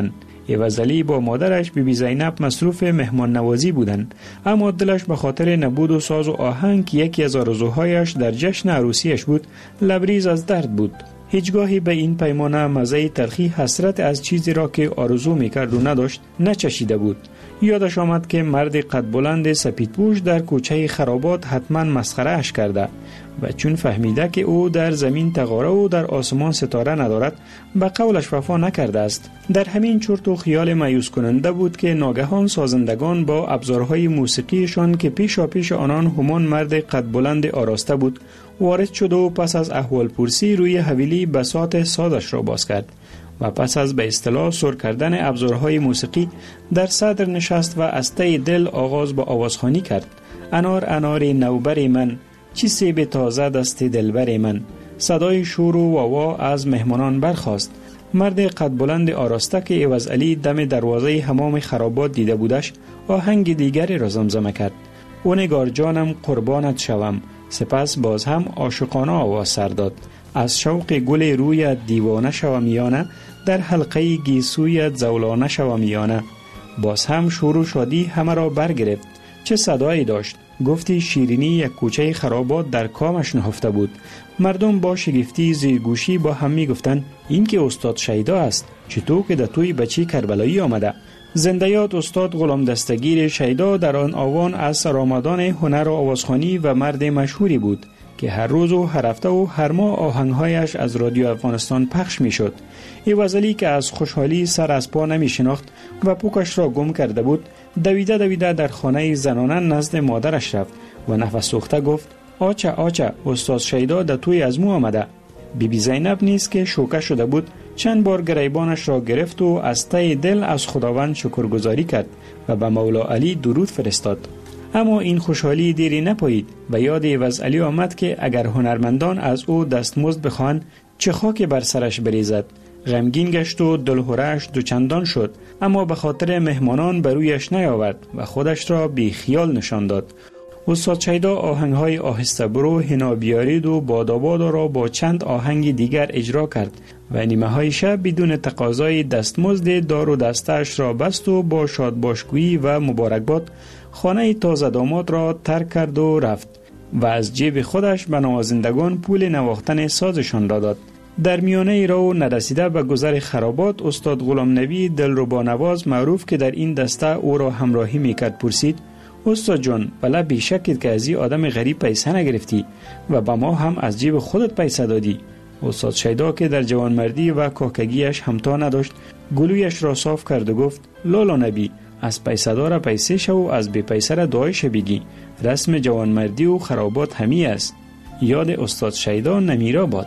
ایوزعلی با مادرش بیبی زینب مصروف مهمان نوازی بودند، اما دلش به خاطر نبود و ساز و آهنگ که یکی از آرزوهایش در جشن عروسیش بود لبریز از درد بود. هیچگاهی به این پیمانه مزه تلخی حسرت از چیزی را که آرزو میکرد و نداشت نچشیده بود. یادش آمد که مرد قد بلند سپیدپوش در کوچه خرابات حتما مسخره اش کرده و چون فهمیده که او در زمین تقاره و در آسمان ستاره ندارد به قولش وفا نکرده است. در همین چرت و خیال مایوس کننده بود که ناگهان سازندگان با ابزارهای موسیقیشان که پیشا پیش آنان همان مرد قد بلند آراسته بود وارد شد و پس از احوال پرسی روی حویلی بساط سازش را باز کرد و پس از به اصطلاح سر کردن ابزارهای موسیقی در صدر نشست و از ته دل آغاز با آوازخوانی کرد. انار انار نوبر من، چی سیب تازه دست دلبر من. صدای شور و واوا از مهمانان برخاست. مرد قد بلند آراسته که ایوزعلی دم دروازه حمام خرابات دیده بودش آهنگ دیگری را زمزمه کرد. او نگار جانم قربانت شوم، سپس باز هم عاشقانه آواز سر داد. از شوق گل روی دیوانه شوم یانه، در حلقه گیسویت زولانه شوم یانه. باز هم شور و شادی همه را برگرفت. چه صدایی داشت! گفتی شیرینی یک کوچه خرابات در کامش نهفته بود. مردم با شگفتی زیرگوشی با هم می گفتند این که استاد شیدا است، چطور که در توی بچی کربلایی آمده. زنده یاد استاد غلام دستگیر شیدا در آن آوان از سرآمدان هنر و آوازخوانی و مرد مشهوری بود که هر روز و هر هفته و هر ماه آهنگهایش از رادیو افغانستان پخش می شد. ایوزعلی که از خوشحالی سر از پا نمی شناخت و پوکش را گم کرده بود دویده در خانه زنانه نزد مادرش رفت و نفس سوخته گفت آچه آچه استاد شیدا در توی از مو آمده. بیبی زینب نیز که شوکه شده بود چند بار گریبانش را گرفت و از ته دل از خداوند شکرگزاری کرد و به مولا علی درود فرستاد. اما این خوشحالی دیری نپایید و یاد ایوزعلی آمد که اگر هنرمندان از او دستمزد بخواهند چه خاک بر سرش بریزد. غمگین گشت و دلهره‌اش دوچندان شد، اما به خاطر مهمانان برویش نیاورد و خودش را بی خیال نشان داد. استاد شیدا آهنگهای آهسته برو حنا بیارید و بادابادا را با چند آهنگ دیگر اجرا کرد و نیمه های شب بدون تقاضای دستمزد دار و دستش را بست و با شادباشگویی و مبارکباد خانه تازه داماد را ترک کرد و رفت و از جیب خودش به نوازندگان پول نواختن سازشان را داد. در میانه راه نرسیده به گذر خرابات استاد غلام نبی دلربا نواز معروف که در این دسته او را همراهی میکرد پرسید استاد جان بله بیشکید که از این آدم غریب پیسه نگرفتی و به ما هم از جیب خودت پیسه دادی. استاد شیدا که در جوانمردی و کاکگیش همتا نداشت گلویش را صاف کرد و گفت لالا نبی از پیسه دار پیسه شو و از بی پیسه را دعایش بگی. رسم جوانمردی و خرابات همی است. یاد استاد شیدا نمیرا باد.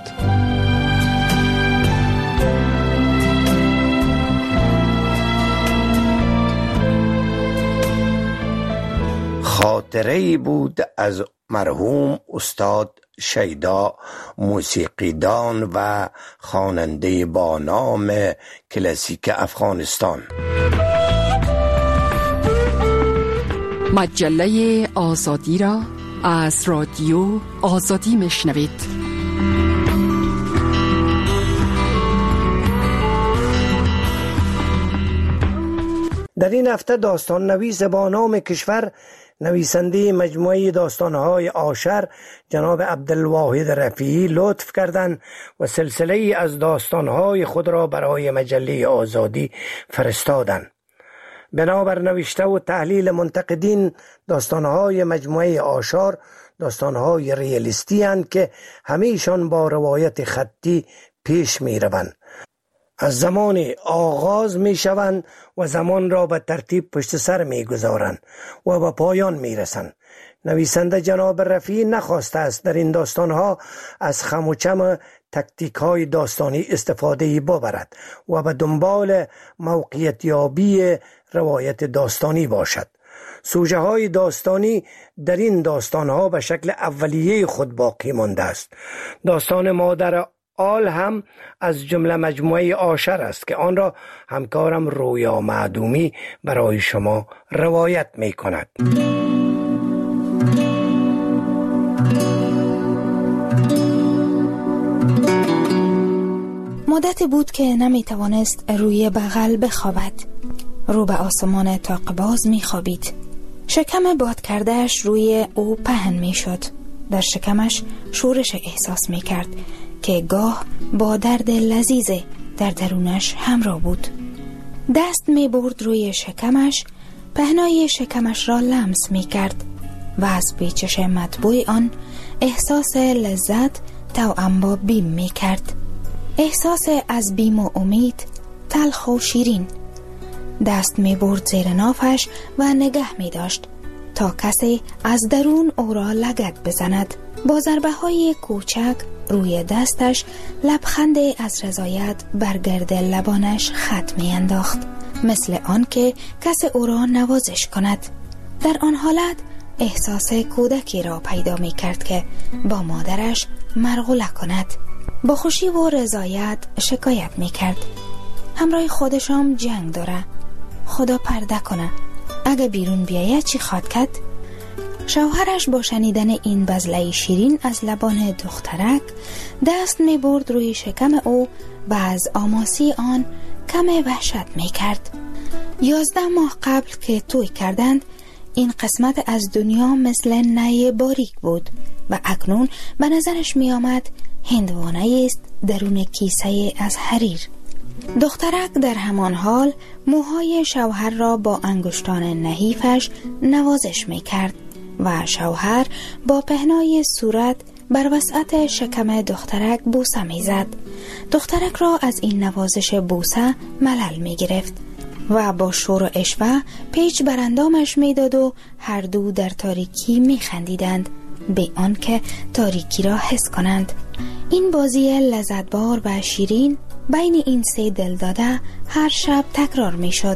خاطره‌ای بود از مرحوم استاد شیدا، موسیقیدان و خواننده با نام کلاسیک افغانستان. مجله آزادی را از رادیو آزادی میشنوید. در این هفته داستان نویس با نام کشور، نویسنده مجموعه داستانهای آشر جناب عبدالواحد رفیعی لطف کردند و سلسله از داستانهای خود را برای مجله آزادی فرستادند. بنابر نوشته و تحلیل منتقدین داستانهای مجموعه آشار داستانهای ریالیستی هستند که همیشان با روایت خطی پیش می روند. از زمان آغاز می شوند و زمان را به ترتیب پشت سر می گذارند و به پایان می رسند. نویسنده جناب رفیعی نخواسته است در این داستانها از خم و چم تکتیک های داستانی استفاده ببرد و به دنبال موقعیت یابی روایت داستانی باشد. سوژه های داستانی در این داستانها به شکل اولیه خود باقی مانده است. داستان مادر آل هم از جمله مجموعه آشر است که آن را همکارم رویا معدومی برای شما روایت می کند. ما مدتی بود که نمی توانست روی بغل بخوابد. رو به آسمان طاق‌باز می خوابید. شکم باد کردهش روی او پهن می شد. در شکمش شورش احساس می کرد که گاه با درد لذیذ در درونش همراه بود. دست می برد روی شکمش، پهنای شکمش را لمس می کرد و از پیچش مطبوع آن احساس لذت توأم با بیم می کرد. احساس از بیم و امید، تلخ و شیرین. دست می برد زیر نافش و نگه می داشت تا کسی از درون او را لگد بزند. با ضربه های کوچک روی دستش لبخند از رضایت بر گرد لبانش خط می انداخت، مثل آن که کسی او را نوازش کند. در آن حالت احساس کودکی را پیدا می کرد که با مادرش مرغوله کند. با خوشی و رضایت شکایت می کرد: همراه خودشام جنگ داره، خدا پرده کنه، اگه بیرون بیاید چی خواد کرد؟ شوهرش با شنیدن این بزله شیرین از لبان دخترک دست می برد روی شکم او و از آماسی آن کم وحشت می کرد. 11 ماه قبل که توی کردند این قسمت از دنیا مثل نی باریک بود و اکنون به نظرش می آمد هندوانه است درون کیسه از حریر. دخترک در همان حال موهای شوهر را با انگشتان نحیفش نوازش می کرد و شوهر با پهنای صورت بر وسعت شکم دخترک بوسه می زد. دخترک را از این نوازش بوسه ملل می گرفت و با شور و اشوه پیچ بر اندامش می داد و هر دو در تاریکی می خندیدند به آن که تاریکی را حس کنند. این بازی لذتبار و شیرین بین این سه دل داده هر شب تکرار می شد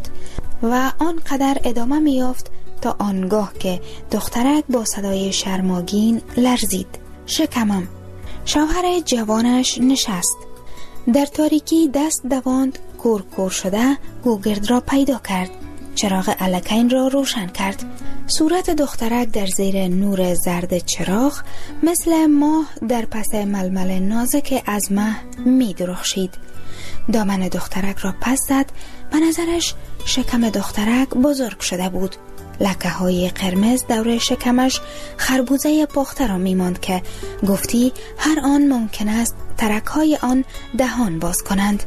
و آنقدر ادامه می یافت تا آنگاه که دخترک با صدای شرماگین لرزید: شکمم. شوهر جوانش نشست. در تاریکی دست دواند، کور شده گوگرد را پیدا کرد. چراغ الکین را روشن کرد. صورت دخترک در زیر نور زرد چراغ مثل ماه در پس ململ نازک از مه می درخشید. دامن دخترک را پس زد. به نظرش شکم دخترک بزرگ شده بود. لکه های قرمز دور شکمش خربوزه پخته را می ماند که گفتی هر آن ممکن است ترک های آن دهان باز کنند.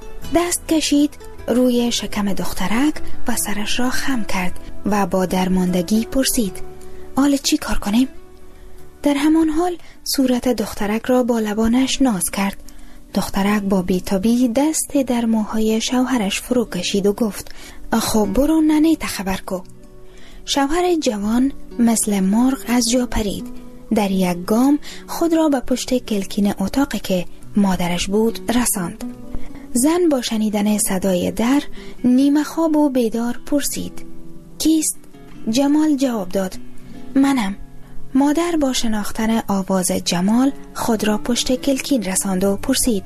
دست کشید روی شکم دخترک و سرش را خم کرد و با درماندگی پرسید: حالا چی کار کنیم؟ در همان حال صورت دخترک را با لبانش ناز کرد. دخترک با بیتابی دست در موهای شوهرش فرو کشید و گفت: خب برو ننه تخبر کو. شوهر جوان مثل مرغ از جا پرید. در یک گام خود را به پشت کلکین اتاقی که مادرش بود رساند. زن با شنیدن صدای در نیمه خواب و بیدار پرسید: کیست؟ جمال جواب داد: منم. مادر با شناختن آواز جمال خود را پشت کلکین رساند و پرسید: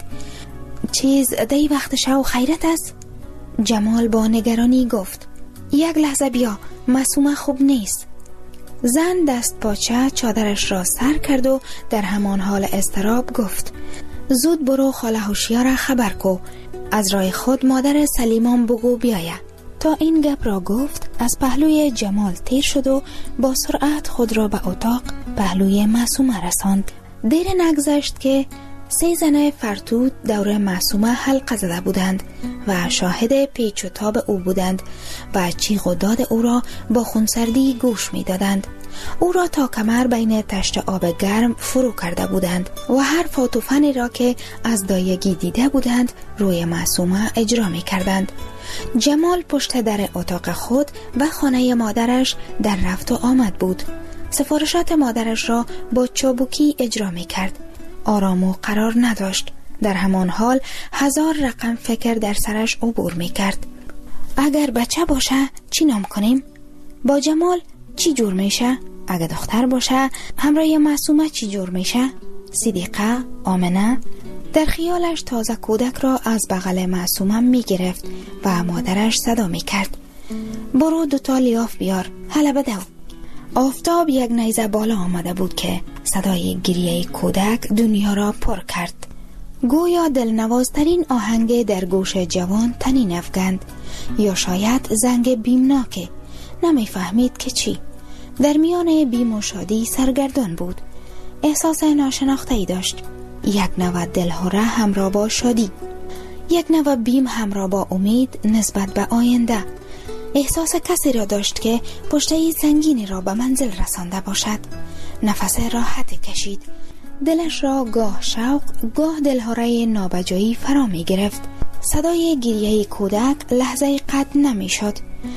چیز دی وقت شو خیرت است؟ جمال با نگرانی گفت: یک لحظه بیا، معصومه خوب نیست. زن دست پاچه چادرش را سر کرد و در همان حال اضطراب گفت: زود برو خاله هوشیار خبر کو، از راه خود مادر سلیمان بگو بیایه. تا این گپ را گفت از پهلوی جمال تیر شد و با سرعت خود را به اتاق پهلوی معصومه رساند. دیر نگذشت که 3 زن فرتود دور معصومه حلقه زده بودند و شاهد پیچ و تاب او بودند و چیغ و داد او را با خونسردی گوش می دادند. او را تا کمر بین تشت آب گرم فرو کرده بودند و هر فاتوفنی را که از دایگی دیده بودند روی معصومه اجرا می کردند. جمال پشت در اتاق خود و خانه مادرش در رفت و آمد بود. سفارشات مادرش را با چابوکی اجرا می کرد. آرام و قرار نداشت. در همان حال 1000 رقم فکر در سرش عبور می کرد. اگر بچه باشه چی نام کنیم؟ با جمال چی جور میشه؟ اگر دختر باشه همراه معصومه چی جور میشه؟ صدیقه، آمنه. در خیالش تازه کودک را از بغل معصومه می گرفت و مادرش صدا می کرد: برو 2 لیاف بیار، حالا بدو. آفتاب یک نیزه بالا آمده بود که صدای گریه کودک دنیا را پر کرد. گویا دلنوازترین آهنگ در گوش جوان تنین افکند، یا شاید زنگ بیمناکه. نمیفهمید که چی. در میان بیم و شادی سرگردان بود. احساس ناشناخته‌ای داشت. یک نوع دلهره همراه با شادی، یک نوع بیم همراه با امید نسبت به آینده. احساس کسی را داشت که پشته سنگینی را به منزل رسانده باشد. نفس راحت کشید. دلش را گاه شوق، گاه دلهره نابجایی فرا می گرفت. صدای گریه کودک لحظه قطع نمی شد.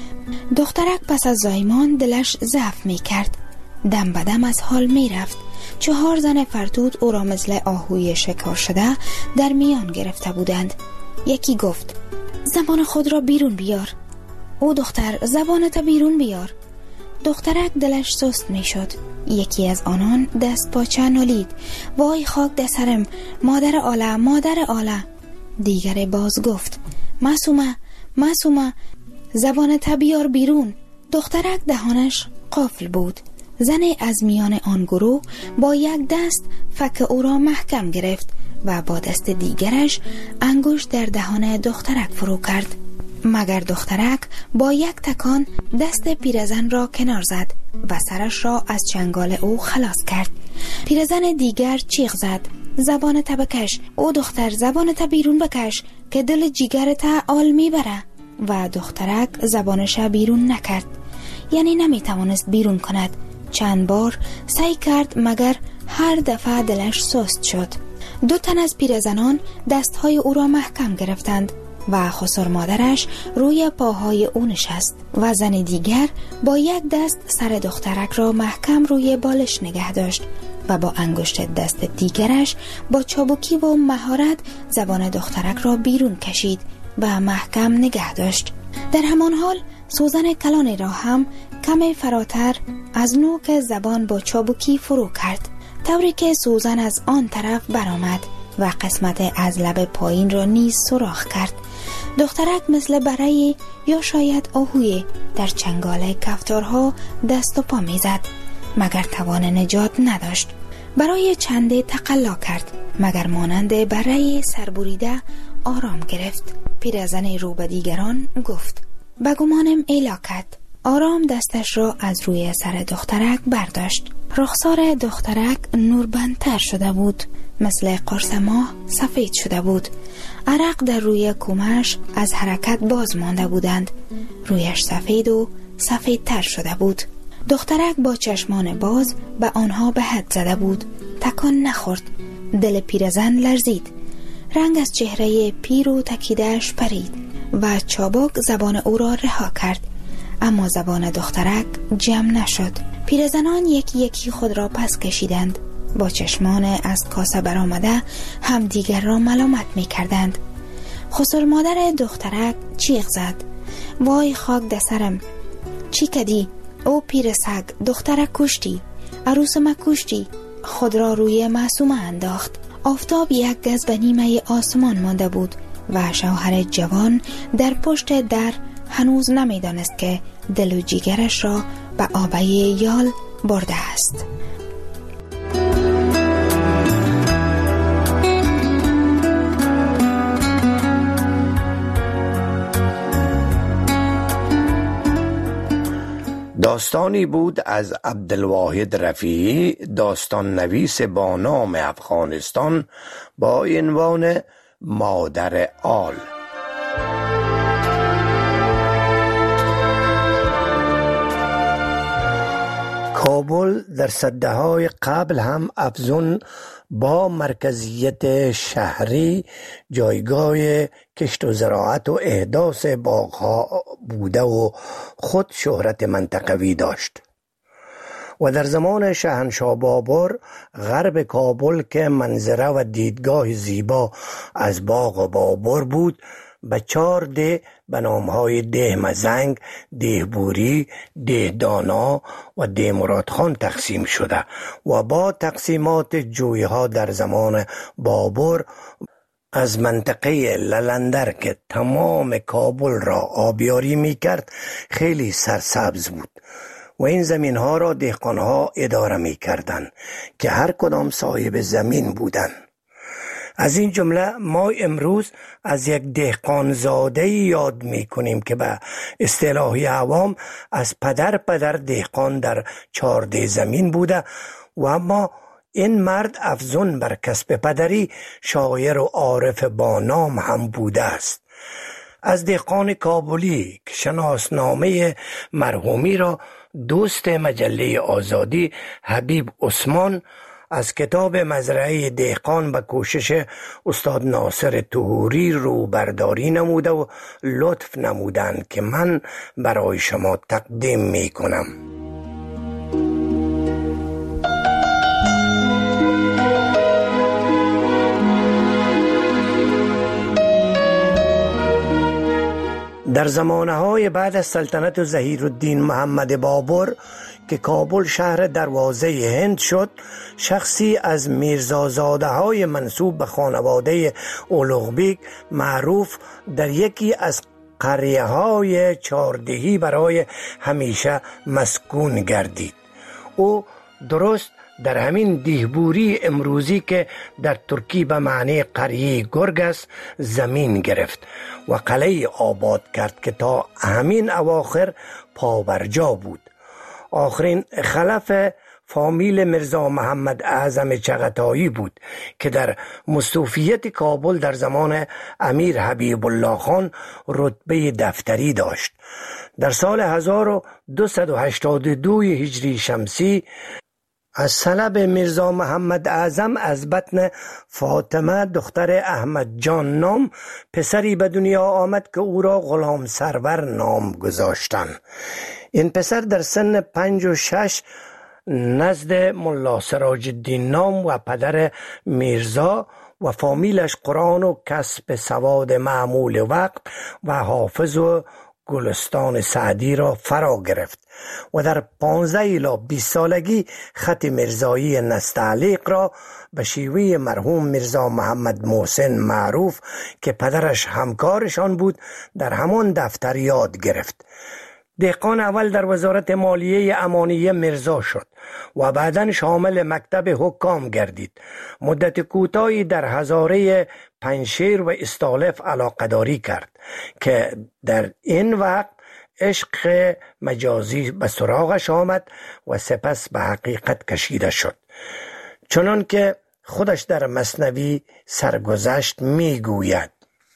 دخترک پس از زایمان دلش ضعف می کرد. دم به دم از حال می رفت. 4 زن فرتوت او را مثل آهوی شکار شده در میان گرفته بودند. یکی گفت: زبان خود را بیرون بیار. او: دختر، زبانت بیرون بیار. دخترک دلش سست می شد. یکی از آنان دست پاچه نالید: وای خاک در سرم، مادر آله، مادر آله. دیگر باز گفت: معصومه، معصومه، زبانت بیار بیرون. دخترک دهانش قفل بود. زن از میان آن گروه با یک دست فک او را محکم گرفت و با دست دیگرش انگشت در دهان دخترک فرو کرد. مگر دخترک با یک تکان دست پیرزن را کنار زد و سرش را از چنگال او خلاص کرد. پیرزن دیگر چیغ زد: زبانت بکش. او: دختر، زبانت بیرون بکش که دل جیگرت آل میبره. و دخترک زبانش بیرون نکرد، یعنی نمیتوانست بیرون کند. چند بار سعی کرد مگر هر دفعه دلش سست شد. 2 تن از پیرزنان دستهای او را محکم گرفتند و خسر مادرش روی پاهای او نشست و زن دیگر با یک دست سر دخترک را محکم روی بالش نگه داشت و با انگشت دست دیگرش با چابکی و مهارت زبان دخترک را بیرون کشید و محکم نگه داشت. در همان حال سوزن کلانی را هم کمی فراتر از نوک زبان با چابکی فرو کرد، طوری که سوزن از آن طرف برآمد و قسمت از لب پایین را نیز سوراخ کرد. دخترک مثل برای یا شاید آهوی در چنگال کفتارها دست و پا میزد، مگر توان نجات نداشت. برای چنده تقلا کرد، مگر مانند برای سربریده آرام گرفت. پیرزن رو به دیگران گفت: بگمانم ایلاکت. آرام دستش را از روی سر دخترک برداشت. رخسار دخترک نوربندتر شده بود، مثل قرص ماه سفید شده بود. عرق در روی کومش از حرکت باز مانده بودند. رویش سفید و سفیدتر شده بود. دخترک با چشمان باز به آنها به حد زده بود. تکان نخورد. دل پیرزن لرزید. رنگ از چهره پیر و تکیده‌اش پرید و چابک زبان او را رها کرد، اما زبان دخترک جمع نشد. پیرزنان یکی یکی خود را پس کشیدند. با چشمان از کاسه برآمده هم دیگر را ملامت می کردند. خسر مادر دخترک چیغ زد: وای خاک در سرم، چی کدی؟ او پیر سگ، دخترک کشتی، عروس ما کشتی. خود را روی معصومه انداخت. آفتاب یک گز به نیمه آسمان مانده بود و شوهر جوان در پشت در هنوز نمیدانست که دل و جیگرش را به آبه یال برده است. داستانی بود از عبدالواحد رفیعی، داستان نویس با نام افغانستان، با عنوان مادر آل. کابل در سده‌های قبل هم افزون با مرکزیت شهری جایگاه کشت و زراعت و احداث باغ‌ها بوده و خود شهرت منطقوی داشت و در زمان شاهنشاه بابر غرب کابل که منظره و دیدگاه زیبا از باغ بابر بود به 4 ده به نامهای ده مزنگ، ده بوری، ده دانا و ده مرادخان تقسیم شده و با تقسیمات جویها در زمان بابر از منطقه للندر که تمام کابل را آبیاری می کرد خیلی سرسبز بود و این زمین ها را دهقان ها اداره می کردند که هر کدام صاحب زمین بودند. از این جمله ما امروز از یک دهقانزاده یاد می کنیم که به اصطلاح عوام از پدر دهقان در 14 زمین بوده و اما این مرد افزون بر کسب پدری شاعر و عارف با نام هم بوده است. از دهقان کابلی که شناسنامه مرحومی را دوست مجله آزادی حبیب عثمان از کتاب مزرعه دهقان به کوشش استاد ناصر طهوری رو برداری نموده و لطف نمودند که من برای شما تقدیم می کنم. در زمانه‌های بعد از سلطنت ظهیرالدین محمد بابر که کابل شهر دروازه هند شد، شخصی از میرزازاده‌های منسوب به خانواده اولوغبیک معروف در یکی از قریه‌های چاردهی برای همیشه مسکون گردید. او درست در همین دیهبوری امروزی که در ترکی به معنی قریه گرگ است زمین گرفت و قلعه آباد کرد که تا همین اواخر پابرجا بود. آخرین خلف فامیل میرزا محمد اعظم چغتایی بود که در مستوفیت کابل در زمان امیر حبیب الله خان رتبه دفتری داشت. در سال 1282 هجری شمسی از طلب میرزا محمد اعظم از بطن فاطمه دختر احمد جان نام پسری به دنیا آمد که او را غلام سرور نام گذاشتند. این پسر در سن 5 و 6 نزد ملا سراج الدین نام و پدر میرزا و فامیلش قرآن و کسب سواد معمول وقت و حافظ و گلستان سعدی را فرا گرفت و در 15 الی 20 سالگی خط میرزایی نستعلیق را به شیوه مرحوم میرزا محمد محسن معروف که پدرش همکارشان بود در همان دفتر یاد گرفت. دهقان اول در وزارت مالیه امانیه میرزا شد و بعداً شامل مکتب حکام گردید. مدت کوتاهی در هزاره پنشیر و استالف علاقه‌داری کرد که در این وقت عشق مجازی به سراغش آمد و سپس به حقیقت کشیده شد. چنان که خودش در مثنوی سرگذشت می گوید: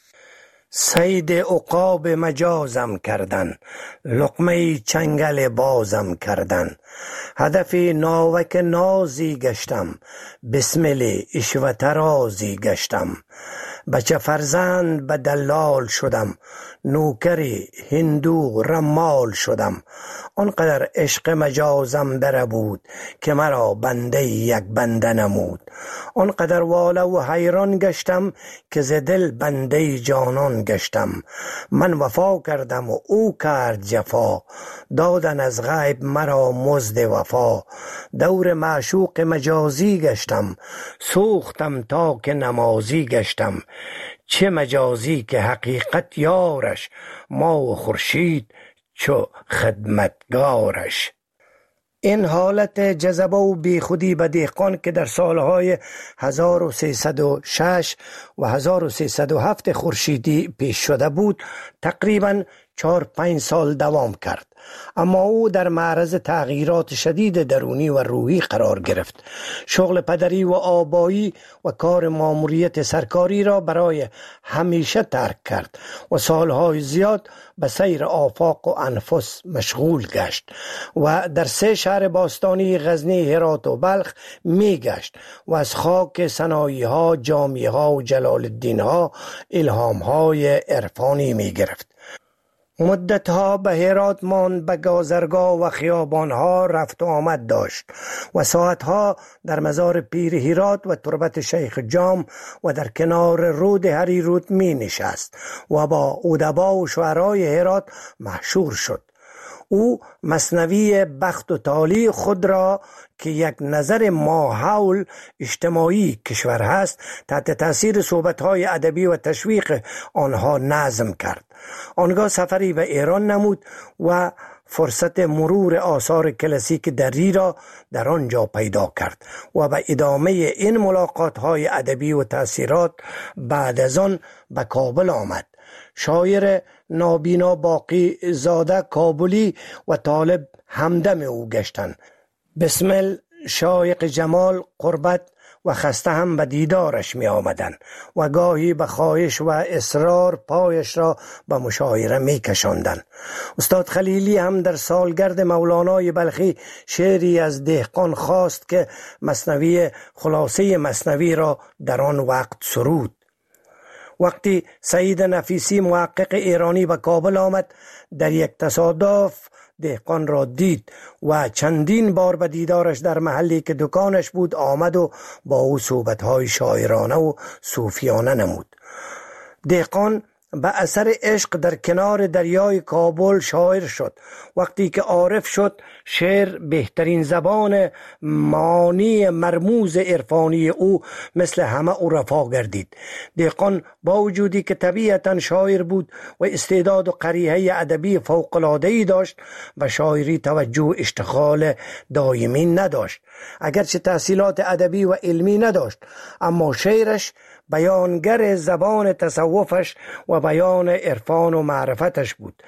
صید عقاب مجازم کردن، لقمه چنگل بازم کردن، هدف ناوک نازی گشتم، بسمل عشوت رازی گشتم، بچه فرزند به دلال شدم، نوکری هندو رمال شدم، آنقدر عشق مجازم بره بود که مرا بنده یک بنده نمود، آنقدر واله و حیران گشتم که ز دل بنده جانان گشتم، من وفا کردم و او کرد جفا، دادن از غیب مرا مزد وفا، دور معشوق مجازی گشتم، سوختم تا که نمازی گشتم، چه مجازی که حقیقت یارش، ما و خورشید چو خدمتگارش. این حالت جذبه و بیخودی به دهقان که در سالهای 1306 و 1307 خورشیدی پیش شده بود تقریباً 4-5 سال دوام کرد، اما او در معرض تغییرات شدید درونی و روحی قرار گرفت. شغل پدری و آبایی و کار ماموریت سرکاری را برای همیشه ترک کرد و سالهای زیاد به سیر آفاق و انفس مشغول گشت و در 3 شهر باستانی غزنی، هرات و بلخ می گشت و از خاک سنایی ها، جامی ها و جلال الدین ها الهام های عرفانی می گرفت. مدتها به هرات ماند، به گازرگاه و خیابانها رفت و آمد داشت و ساعتها در مزار پیر هرات و تربت شیخ جام و در کنار رود هریرود می نشست و با ادبا و شعرای هرات محشور شد. او مثنوی بخت و تالی خود را که یک نظر ماحول اجتماعی کشور هست تحت تاثیر صحبت‌های ادبی و تشویق آنها نظم کرد. آنگاه سفری به ایران نمود و فرصت مرور آثار کلاسیک دری را در آنجا پیدا کرد و به ادامه این ملاقات‌های ادبی و تأثیرات بعد از آن به کابل آمد. شاعر نابینا باقی زاده کابلی و طالب همدم او گشتند. بسمل، شایق جمال، قربت و خسته هم به دیدارش می آمدن و گاهی به خواهش و اصرار پایش را به مشاعره می کشاندن. استاد خلیلی هم در سالگرد مولانای بلخی شعری از دهقان خواست که مثنوی خلاصه مثنوی را در آن وقت سرود. وقتی سعید نفیسی محقق ایرانی به کابل آمد، در یک تصادف دهقان را دید و چندین بار به دیدارش در محلی که دکانش بود آمد و با او صحبت‌های شاعرانه و صوفیانه نمود. دهقان به اثر عشق در کنار دریای کابل شاعر شد. وقتی که عارف شد، شعر بهترین زبان معانی مرموز عرفانی او مثل همه عرفا گردید. دهقان با وجودی که طبیعتاً شاعر بود و استعداد و قریحه ادبی فوق‌العاده‌ای داشت، و شاعری توجه و اشتغال دائمی نداشت. اگرچه تحصیلات ادبی و علمی نداشت، اما شعرش بیانگر زبان تصوفش و بیان عرفان و معرفتش بود.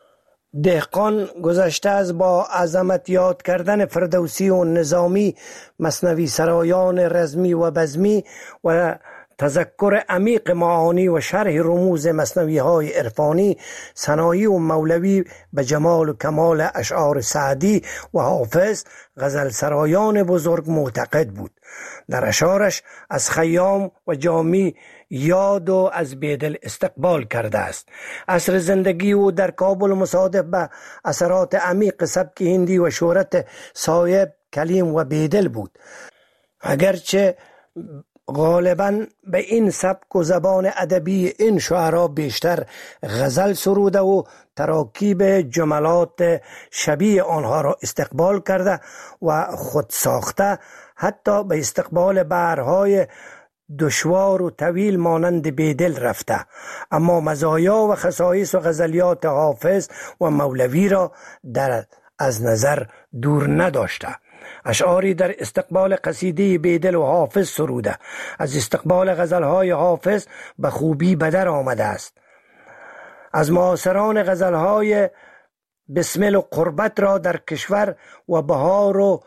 دهقان گذشته از با عظمت یاد کردن فردوسی و نظامی، مثنوی سرایان رزمی و بزمی و تذکر عمیق معانی و شرح رموز مثنوی های عرفانی، ثنایی و مولوی به جمال و کمال اشعار سعدی و حافظ، غزل سرایان بزرگ معتقد بود. در اشعارش از خیام و جامی یاد و از بیدل استقبال کرده است. عصر زندگی او در کابل مصادف به اثرات عمیق سبک هندی و شهرت صایب، کلیم و بیدل بود. اگرچه غالباً به این سبک و زبان ادبی این شعرا بیشتر غزل سروده و تراکیب جملات شبیه آنها را استقبال کرده و خود ساخته، حتی به استقبال بحرهای دشوار و طویل مانند بیدل رفته، اما مزایا و خصایص و غزلیات حافظ و مولوی را از نظر دور نداشته. اشعاری در استقبال قصیده بیدل و حافظ سروده، از استقبال غزلهای حافظ به خوبی بدر آمده است. از معاصران غزلهای بسمل و قربت را در کشور و بهار و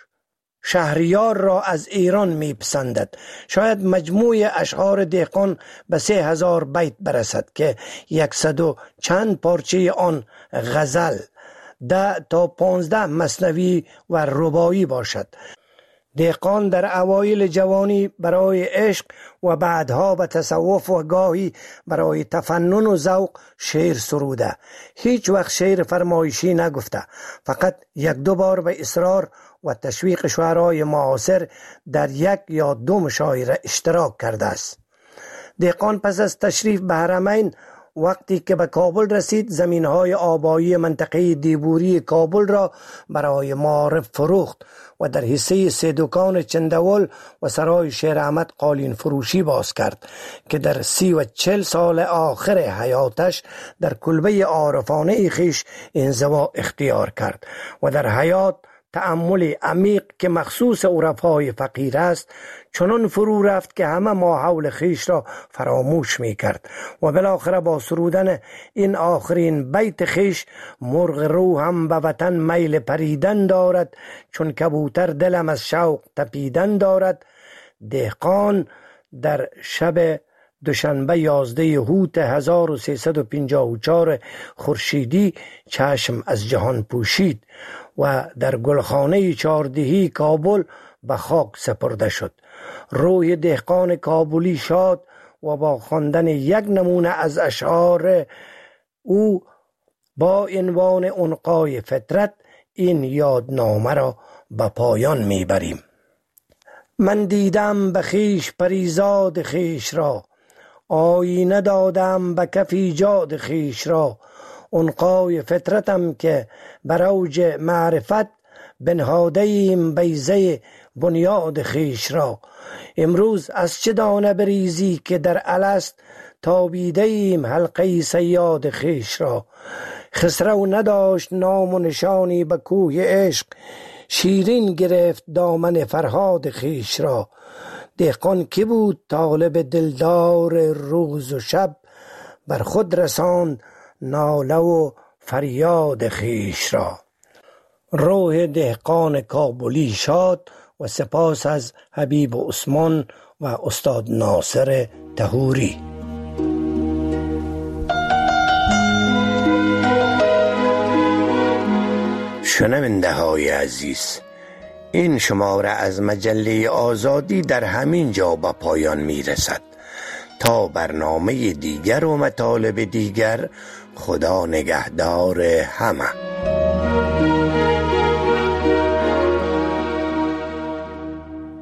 شهریار را از ایران می پسندد. شاید مجموع اشعار دهقان به 3000 بیت برسد که 100 و چند پارچه آن غزل، 10 تا 15 مثنوی و رباعی باشد. دهقان در اوایل جوانی برای عشق و بعدها به تصوف و گاهی برای تفنن و ذوق شعر سروده. هیچ وقت شعر فرمایشی نگفته، فقط 1-2 بار به اصرار و تشویق شعرای معاصر در 1 یا 2 مشاعره اشتراک کرده است. دهقان پس از تشریف به حرمین، وقتی که به کابل رسید، زمینهای آبایی منطقه دیبوری کابل را برای معارف فروخت و در حصه 3 دکان چندول و سرای شیر احمد قالین فروشی باز کرد که در 30 و 40 سال آخر حیاتش در کلبه عارفانه خیش انزوا اختیار کرد و در حیات تأمل عمیق که مخصوص عرفای فقیر است چنان فرو رفت که همه ما حول خیش را فراموش می کرد و بالاخره با سرودن این آخرین بیت خیش: مرغ روحم به وطن میل پریدن دارد، چون کبوتر دلم از شوق تپیدن دارد، دهقان در شب دوشنبه 11 هوت 1354 خورشیدی چشم از جهان پوشید و در گلخانه چاردهی کابل به خاک سپرده شد. روح دهقان کابلی شاد و با خواندن 1 نمونه از اشعار او با عنوان عنقای فطرت این یادنامه را به پایان میبریم. من دیدم به خیش پریزاد خیش را، آینه دادم به کف ایجاد خیش را، عنقای فطرتم که بر اوج معرفت، بنهادیم بیضه بنیاد خیش را. امروز از چه دانه بریزی که در الست، تابیدیم حلقه صیاد خیش را. خسرو نداشت نام و نشانی به کوی عشق، شیرین گرفت دامن فرهاد خیش را. دهقان کی بود طالب دلدار روز و شب، بر خود رساند ناله و فریاد خیش را. روح دهقان کابلی شاد و سپاس از حبیب عثمان و استاد ناصر طهوری. شنونده های عزیز، این شماره از مجله آزادی در همین جا به پایان می رسد. تا برنامه دیگر و مطالب دیگر، خدا نگهدار همه.